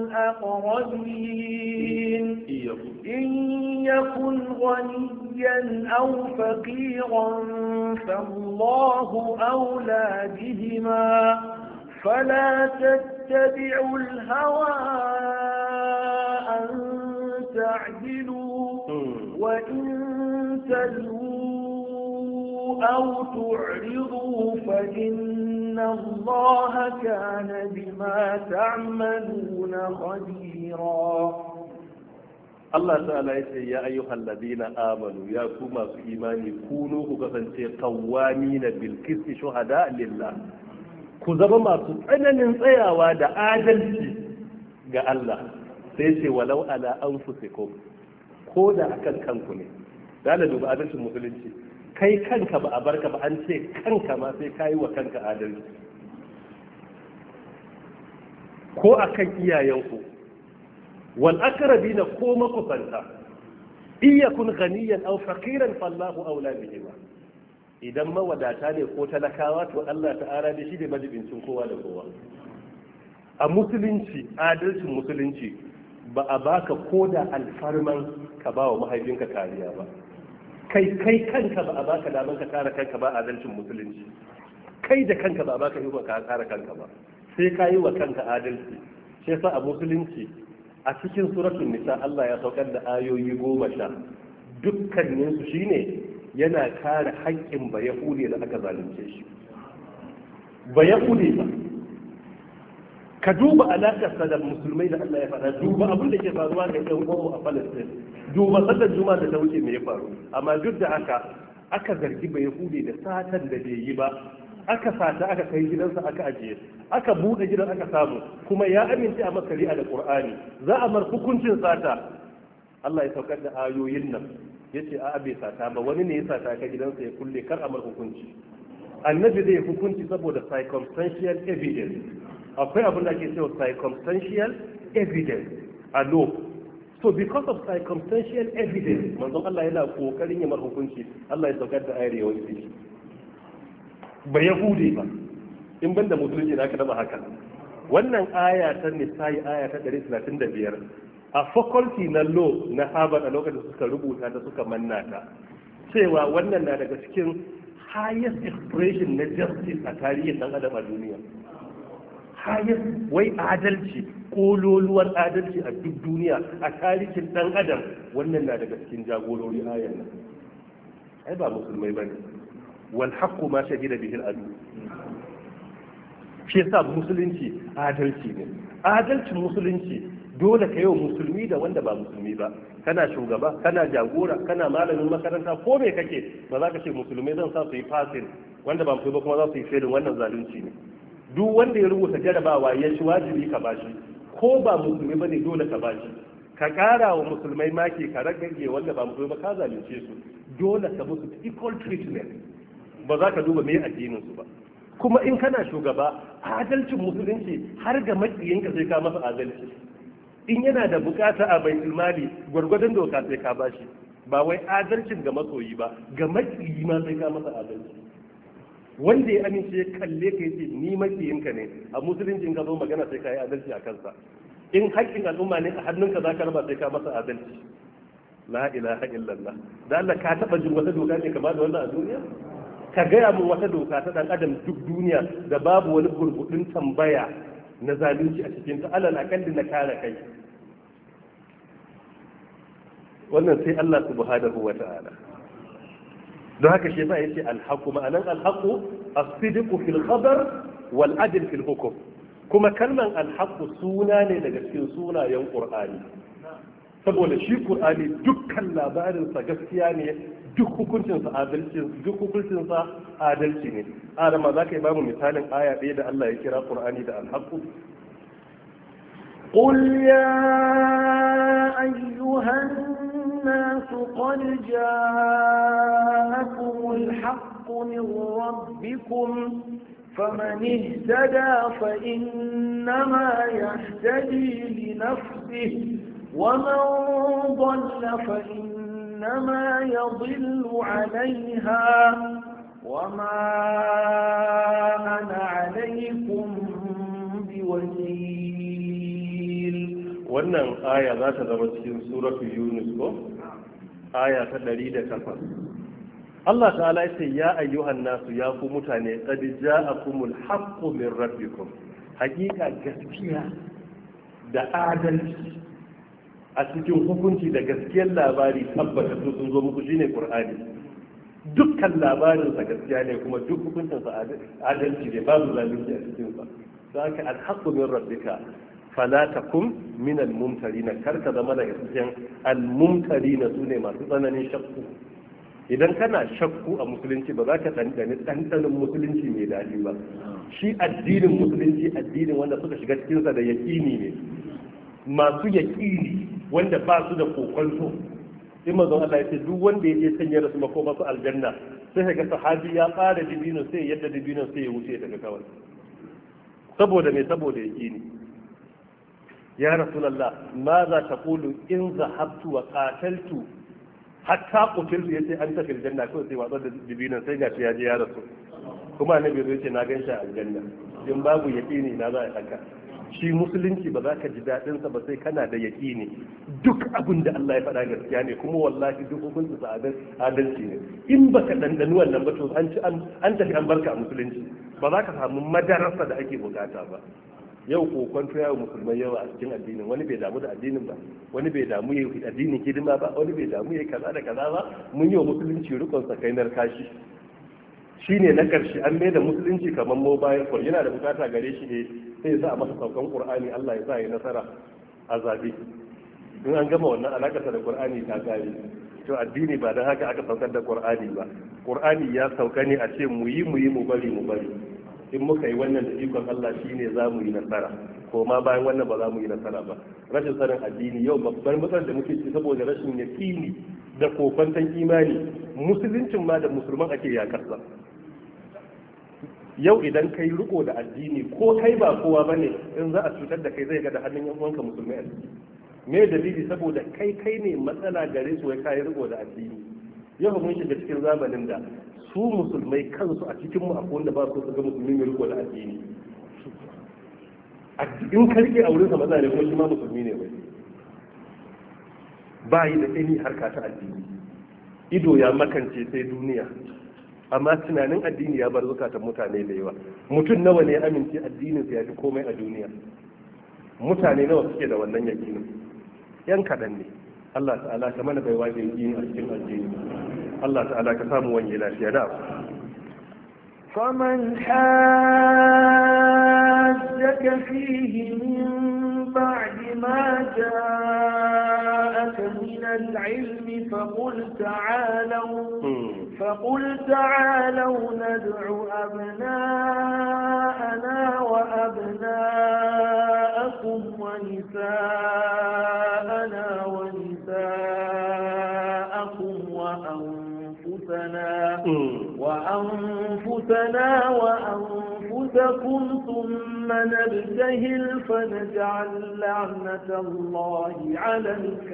والأقربين إن يكن غنيا أو فقيرا فالله أولى بهما فلا تتبعوا الهوى أن تعدلوا وإن تلووا أو تعرضوا فإن الله كان بما تعملون خبيرا. Allah ta'ala ya ce ya ayyuhal ladina amanu ya ku masu imani kunu ku kasance qawwamina bil qisti shuhada lillah, ku zama masu tsananin tsayawa da adalci ga Allah. sai ce walau ala anfusikum, ko da akan kanku ne. da duba adalcin musulunci, kai kanka ba a barka ba, an ce kanka ma sai kayi wa kanka adalci. ko akan iyayenku wal aqrabina ko makusanta in yakun ghaniyan aw faqiran fallahu awla bihima idan mawadata ne ko talakawa to Allah ta'ala da shi ne majibincin kowa da kowa. A musulunci adalcin musulunci ba a baka koda alfarman ka ba wa mahaifinka kariya ba, kai kai kanka ba a baka daman ka kare kanka ba adalcin musulunci, kai da kanka ba a baka yi ka kare kanka ba, sai ka yi wa kanka adalci. shi yasa a musulunci a cikin suratul nisa Allah ya saukar da ayoyi goma sha dukkanin su shine yana kare haƙƙin ba yahudi da aka zalunce shi. Ba yahudi ba ka duba alaƙarsa da musulmai da Allah ya faɗa, duba abin da ke faruwa ga ƴan uwanmu a Palestine, duba sallar juma'a da ta wuce me ya faru, amma duk da haka aka zargi ba yahudi da satan da bai yi ba, aka sata aka kai gidansa aka ajiye, aka buɗe gidan aka samu, kuma ya amince a masari'a da Qur'ani za a mar hukuncin sata. Allah ya saukar da ayoyin nan yace a'a bai sata ba, wani ne ya sata ka gidansa ya kulle kar a mar hukunci. Annabi zai hukunci saboda circumstantial evidence. Akwai abin da ake cewa circumstantial evidence a law. So because of circumstantial evidence manzon Allah yana kokarin ya mar hukunci, Allah ya saukar da ayar yawan shi. Ba Yahudi ba, in banda musulunci da aka taba haka. Wannan aya ta Nisa'i aya ta ɗari talatin da biyar a faculty na law na Harvard a lokacin da suka rubuta ta suka manna ta cewa wannan na daga cikin highest expression na justice a tarihin dan adam a duniya. Highest wai adalci, kololuwar adalci a duk duniya a tarihin dan adam, wannan na daga cikin jagorori ayan nan. Ai ba musulmai bane. Wal haqqu ma shahida bihi al-adu. Shi yasa musulunci adalci ne. Adalcin musulunci dole ka yi wa musulmi da wanda ba musulmi ba. Kana shugaba, kana jagora, kana malamin makaranta, ko me kake ba za ka ce musulmai zan sa su yi fasil, wanda ba musulmi ba kuma za su yi felin, wannan zalunci ne. Duk wanda ya rubuta jarabawa ya ci wajibi ka bashi, ko ba musulmi bane dole ka bashi. Ka kara wa musulmai maki ka ragage wanda ba musulmi ba ka zalunce su, dole ka musu equal treatment. Ba za ka duba me addinin su ba. Kuma in kana shugaba, adalcin musulunci har ga makiyinka sai ka masa adalci. In yana da bukata a baitul mali gwargwadon doka sai ka bashi, ba wai adalcin ga masoyi ba, ga makiyi ma sai ka masa adalci. Wanda ya amince ya kalle ka yace ni makiyinka ne, a musulunci in ka zo magana sai ka yi adalci a kansa. In haƙƙin al'umma ne a hannunka za ka raba sai ka masa adalci. La ilaha illallah. Da Allah ka taɓa jin wata doka ne kama da wannan a duniya? Ka gaya min wata doka ta dan adam duk duniya da babu wani gurgudun tambaya na zalunci a cikin ta, alal akalli na kare kai. Wannan sai Allah subhanahu wa ta'ala. Don haka shi yasa yace al-haqqu, ma'anan al-haqqu as-sidqu fil khabar wal adl fil hukm. Kuma kalman al-haqqu suna ne daga cikin sunayen Qur'ani. Saboda shi Qur'ani dukkan labarinsa gaskiya ne, duk hukuncinsa adalci, duk hukuncinsa adalci ne. Adama za ka yi bamu misalin aya ɗaya da Allah ya kira Qur'ani da al-haqqu. قل يا أيها الناس قد جاءكم الحق من ربكم فمن اهتدى فإنما يهتدي لنفسه ومن ضل فإنما يضل عليها وما أنا عليكم بوكيل. wannan aya za ta zama cikin suratul Yunus ko aya ta ɗari da takwas. Allah ta'ala ya ce ya ayyuhan nasu, ya ku mutane, qad ja'akumul haqqu min rabbikum, hakika gaskiya da adalci a cikin hukunci da gaskiyar labari tabbata su sun zo muku shine Qur'ani. Dukkan labarin sa gaskiya ne kuma duk hukuncin sa adalci ne, babu zalunci a cikin sa. Saka al-haqqu min rabbika fala takum min al-mumtarina, karka zama daga cikin al-mumtarina sune masu tsananin shakku. Idan kana shakku a musulunci ba za ka ɗanɗani ɗanɗanin musulunci mai daɗi ba. Shi addinin musulunci addinin wanda suka shiga cikinsa da yaƙini ne, masu yaƙini wanda ba su da kokonto. In mazan Allah ya ce duk wanda ya je sanya da su mako masu aljanna, sai ga sahabi ya fara dibino sai yadda dibino sai ya wuce daga kawai. Saboda me? Saboda yaƙini. ya rasulullah ma za ta qulu in zahabtu wa qataltu hatta qutiltu yace an tafi aljanna ko sai watsar da dibinan sai gashi ya je ya rasu kuma annabi zai ce na ganshi a aljanna in babu yaqini na za a haka shi musulunci ba za ka ji daɗin sa ba sai kana da yaqini duk abin da Allah ya faɗa gaskiya ne kuma wallahi duk hukuncin sa adalci ne in baka dandani wannan ba to an ci an tafi an barka a musulunci ba za ka samu madarasa da ake bukata ba yau kokonto yawo musulmai yawa a cikin addinin wani bai damu da addinin ba wani bai damu yayi addinin hidima ba wani bai damu yayi kaza da kaza ba mun yi wa musulunci rukun sakainar kashi shine na karshe an mai da musulunci kamar mobile phone yana da bukata gare shi ne sai ya sa a masa saukan qur'ani Allah ya sa ya nasara a zabe in an gama wannan alakarsa da qur'ani ta gare to addini ba dan haka aka saukar da qur'ani ba qur'ani ya sauka ne a ce mu yi mu yi mu bari mu bari in muka yi wannan da ikon Allah shine za mu yi nasara ko ma bayan wannan ba za mu yi nasara ba rashin sanin addini yau babbar matsalar da muke ci saboda rashin yaqini da kofantan imani musuluncin ma da musulman ake yakarsa yau idan kai riko da addini ko kai ba kowa bane in za a cutar da kai zai ga da hannun yan uwanka musulmai a ciki me dalili saboda kai kai ne matsala gare su wai kai riko da addini yau mun shiga cikin zamanin da su musulmai kansu a cikin mu akwai wanda ba su ga musulmi mai riko da addini in karke a wurin sa maza ne kuma shi ma musulmi ne bai ba yi da any harka ta addini ido ya makance sai duniya amma tunanin addini ya bar zukatan mutane da yawa mutum nawa ne ya amince addinin sa ya fi komai a duniya mutane nawa suke da wannan yakinin yan kaɗan ne Allah ta'ala ka mana bai waje yi a cikin addini Allah ta'ala ka samu wani lafiya da فمن حاجك فيه من بعد ما جاءك من العلم فقل تعالوا فقل تعالوا ندع أبناءنا وأبناءكم ونساءنا ونساءكم وأنفسنا وأنفسنا وأنفسكم ثم نبتهل فنجعل لعنة الله على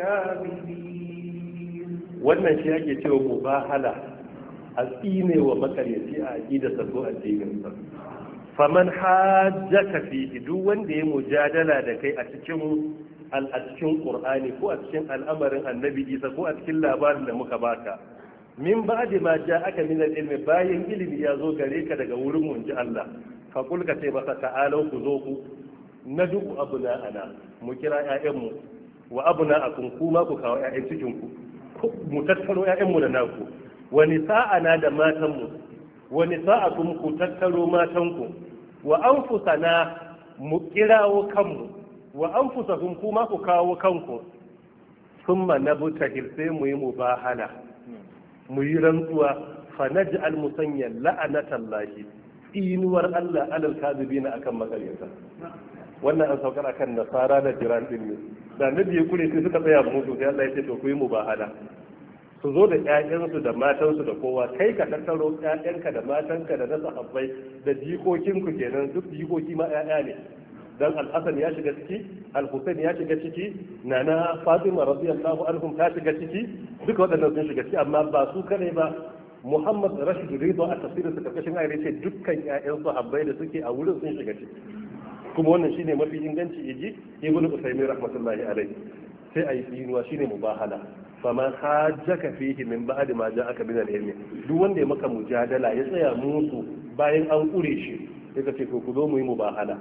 الكاذبين. wannan shi ake cewa mubahala a tsine wa makaryaci a aqidarsa ko addininsa. faman hajjaka fihi duk wanda ya mujadala da kai a cikin a cikin Qur'ani ko a cikin al'amarin Annabi Isa ko a cikin labarin da muka baka min ba'di ma ja'aka min al-ilmi bayan ilimi ya zo gare ka daga wurin mu inji Allah fa kul ka sai masa ta'alau ku zo ku nadu abuna ana mu kira ƴaƴanmu wa abuna akun kuma ku kawo ƴaƴan cikin ku mu tattaro ƴaƴanmu da naku wa nisa'ana da matanmu wa nisa'akum ku tattaro matanku wa anfusana mu kirawo kanmu wa anfusakum kuma ku kawo kanku thumma nabtahil sai mu yi mubahala mu yi rantsuwa fa naj'al musanya la'anatallahi inuwar Allah alal kadibina akan makaryata wannan an saukar akan nasara da jiran din ne da nabi ya kure sai suka tsaya mutu sai Allah ya ce to ku yi mubahala su zo da ƴaƴansu da matansu da kowa kai ka tattaro ƴaƴanka da matanka da na sahabbai da jikokinku kenan duk jikoki ma ƴaƴa ne dan al-Hasan ya shiga ciki al-Husayn ya shiga ciki nana Fatima radiyallahu anhum ta shiga ciki duka waɗannan sun shiga ciki amma ba su kare ba Muhammad Rashid Ridha a tafsirin sa karkashin ayar ce dukkan ƴaƴan sahabbai da suke a wurin sun shiga ciki kuma wannan shine mafi inganci yaji Ibn Usaymin rahmatullahi alaihi sai ayi tsinuwa shine mubahala faman hajjaka fihi min ba'di ma ja'aka min al-ilmi duk wanda ya maka mujadala ya tsaya musu bayan an kure shi sai ka ce to ku zo mu yi mubahala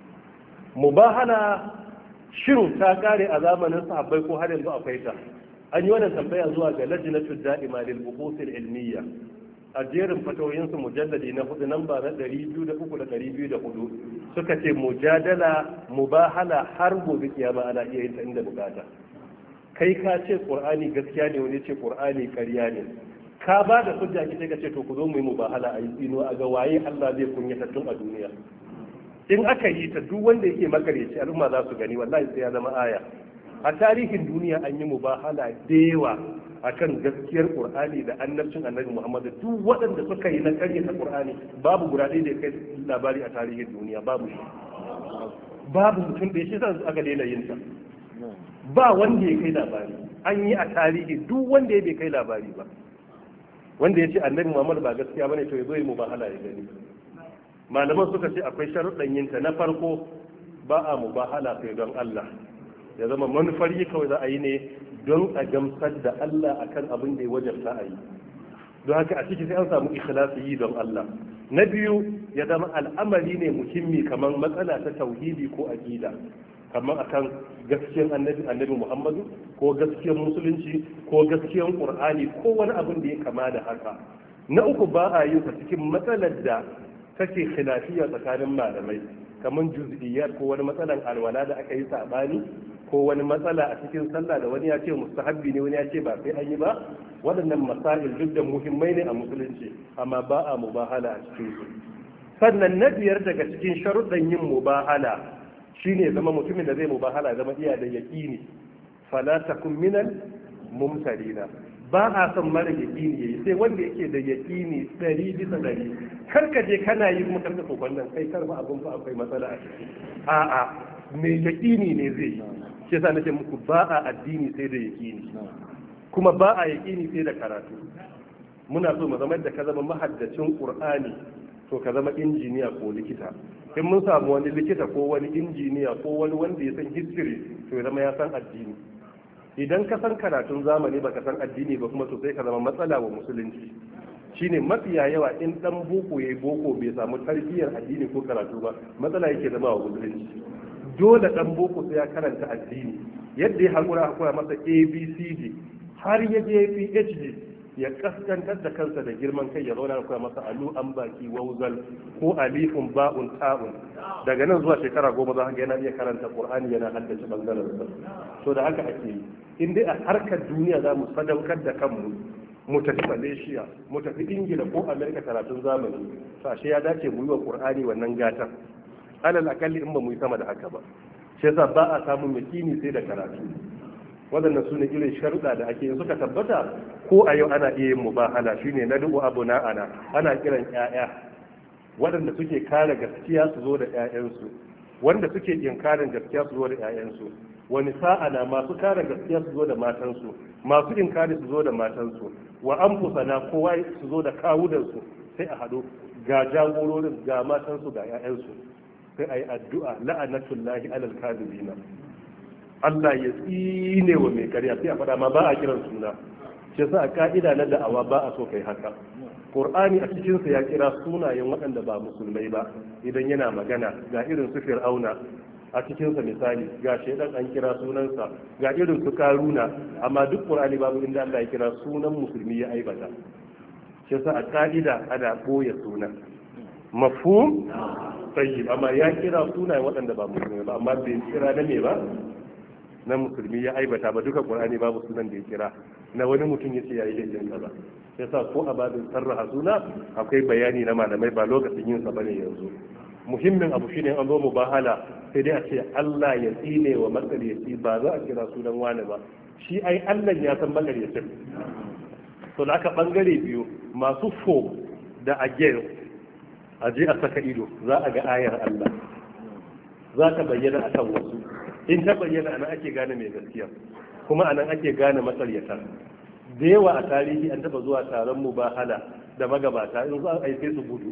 mubahala shin ta kare a zamanin sahabbai ko har yanzu akwai ta an yi wannan tambaya zuwa ga lajnatu da'ima lil buhuth al ilmiya a jerin fatawoyin su mujalladi na hudu namba na ɗari biyu da uku da ɗari biyu da hudu suka ce mujadala mubahala har gobe kiyama ana iya yin ta inda bukata kai ka ce qur'ani gaskiya ne wani ce qur'ani ƙarya ne ka ba da hujja ki ka ce to ku zo mu yi mubahala a yi tsino a ga waye Allah zai kunyata tun a duniya in aka yi ta duk wanda yake makareci al'umma za su gani wallahi sai ya zama aya a tarihin duniya an yi mubahala da yawa akan gaskiyar qur'ani da annabcin annabi Muhammad duk waɗanda suka yi na ƙaryata qur'ani babu guda ɗaya da kai labari a tarihin duniya babu shi babu mutum da ya shi zan aka daina yin ta ba wanda ya kai labari an yi a tarihi duk wanda ya bai kai labari ba wanda ya ce annabi Muhammad ba gaskiya bane to ya zo yi mubahala ya gani malaman suka ce akwai sharuɗan yin ta na farko ba a mubahala sai don Allah ya zama manufar yi kawai za a yi ne don a gamsar da Allah akan abin da ya wajabta a yi don haka a ciki sai an samu ikhlasi yi don Allah na biyu ya zama al'amari ne muhimmi kamar matsala ta tauhidi ko aqida kamar akan gaskiyar annabi annabi Muhammadu ko gaskiyar musulunci ko gaskiyar Qur'ani ko wani abin da ya kama da haka na uku ba a yi ta cikin matsalar da take khilafiya tsakanin malamai kamar juz'iyyat ko wani matsalan alwala da aka yi sabani ko wani matsala a cikin sallah da wani ya ce mustahabbi ne wani ya ce ba sai an yi ba waɗannan masail duk da muhimmai ne a musulunci amma ba a mubahala a cikin su sannan na biyar daga cikin sharuɗan yin mubahala shine zama mutumin da zai mubahala zama iya da yaqini fala takun minal mumtarina ba a son mara yaqini yayi sai wanda yake da yaqini ɗari bisa ɗari kar ka je kana yi kuma karka kokon nan kai karba abun fa akwai matsala a ciki a'a me yaqini ne zai yi shi yasa nake muku ba a addini sai da yaqini kuma ba a yaqini sai da karatu muna so mu zama da ka zama mahaddacin qur'ani to ka zama injiniya ko likita in mun samu wani likita ko wani injiniya ko wani wanda ya san history to ya zama ya san addini idan ka san karatun zamani baka san addini ba kuma to sai ka zama matsala wa musulunci shine mafiya yawa in dan boko yayi boko bai samu tarbiyyar addini ko karatu ba matsala yake zama wa musulunci dole dan boko sai ya karanta addini yadda ya hakura hakura masa A B C D har ya je P H D ya kaskantar da kansa da girman kai ya zauna da masa alu an baki wauzal ko alifun ba'un ta'un daga nan zuwa shekara goma za ka yana iya karanta qur'ani yana haddace bangaren sa to da haka ake yi in dai a harkar duniya za mu sadaukar da kanmu mu tafi malaysia mu tafi ingila ko america karatun zamani sashe ya dace mu yi wa qur'ani wannan gatan alal akalli in ba mu yi sama da haka ba shi yasa ba a samun yakini sai da karatu waɗannan su ne irin sharuɗa da ake suka tabbata ko a yau ana iya yin mubahala shine na dubu abu na ana ana kiran ƴaƴa waɗanda suke kare gaskiya su zo da ƴaƴansu wanda suke inkarin gaskiya su zo da ƴaƴansu wani sa'a na masu kare gaskiya su zo da matansu masu inkari su zo da matansu wa anfusana kowa su zo da kawudansu sai a haɗu ga jagororin ga matansu ga ƴaƴansu sai a yi addu'a la'anatullahi alal kadibina Allah ya tsine wa mai karya sai a faɗa ma ba a kiran suna shi yasa a ka'ida na da'awa ba a so kai haka Qur'ani a cikin sa ya kira sunayen waɗanda ba musulmai ba idan yana magana ga irin su Fir'auna a cikin sa misali ga shedan an kira sunansa ga irin su Karuna amma duk Qur'ani babu inda Allah ya kira sunan musulmi ya aibata shi yasa a ka'ida ana boye sunan mafhum tayyib amma ya kira sunayen waɗanda ba musulmai ba amma bai kira na me ba na musulmi ya aibata ba duka qur'ani babu sunan da ya kira na wani mutum yace yayi laifin kaza yasa ko a babin sarraha suna akwai bayani na malamai ba lokacin yin sa bane yanzu muhimmin abu shine an zo mubahala sai dai a ce Allah ya tsine wa makaryaci ba za a kira sunan wani ba shi ai Allah ya san makaryacin to da aka bangare biyu masu fo da against a je a saka ido za a ga ayar Allah za ta bayyana akan wasu in ta bayyana anan ake gane mai gaskiya kuma anan ake gane matsaryata da yawa a tarihi an taba zuwa taron mubahala da magabata in za a yi sai su gudu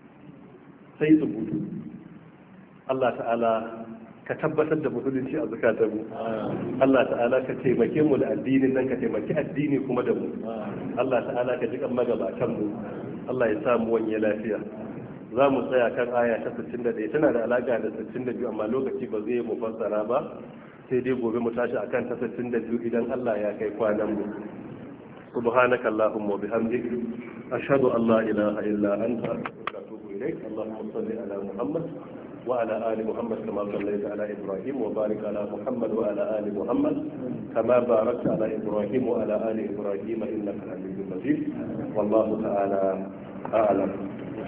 sai su gudu Allah ta'ala ka tabbatar da musulunci a zukatanmu Allah ta'ala ka taimake mu da addinin nan ka taimaki addini kuma da mu Allah ta'ala ka jikan magabatan mu Allah ya samu wanye lafiya za mu tsaya kan aya ta sittin da ɗaya tana da alaƙa da sittin da biyu amma lokaci ba zai mu fassara ba sai dai gobe mu tashi akan ta sittin da biyu idan Allah ya kai kwanan mu subhanaka allahumma wa bihamdik ashhadu an la ilaha illa anta astaghfiruka wa atubu ilaik allahumma salli ala muhammad wa ala ali muhammad kama sallaita ala ibrahim wa barik ala muhammad wa ala ali muhammad kama barakta ala ibrahim wa ala ali ibrahim innaka hamidum majid wallahu ta'ala a'lam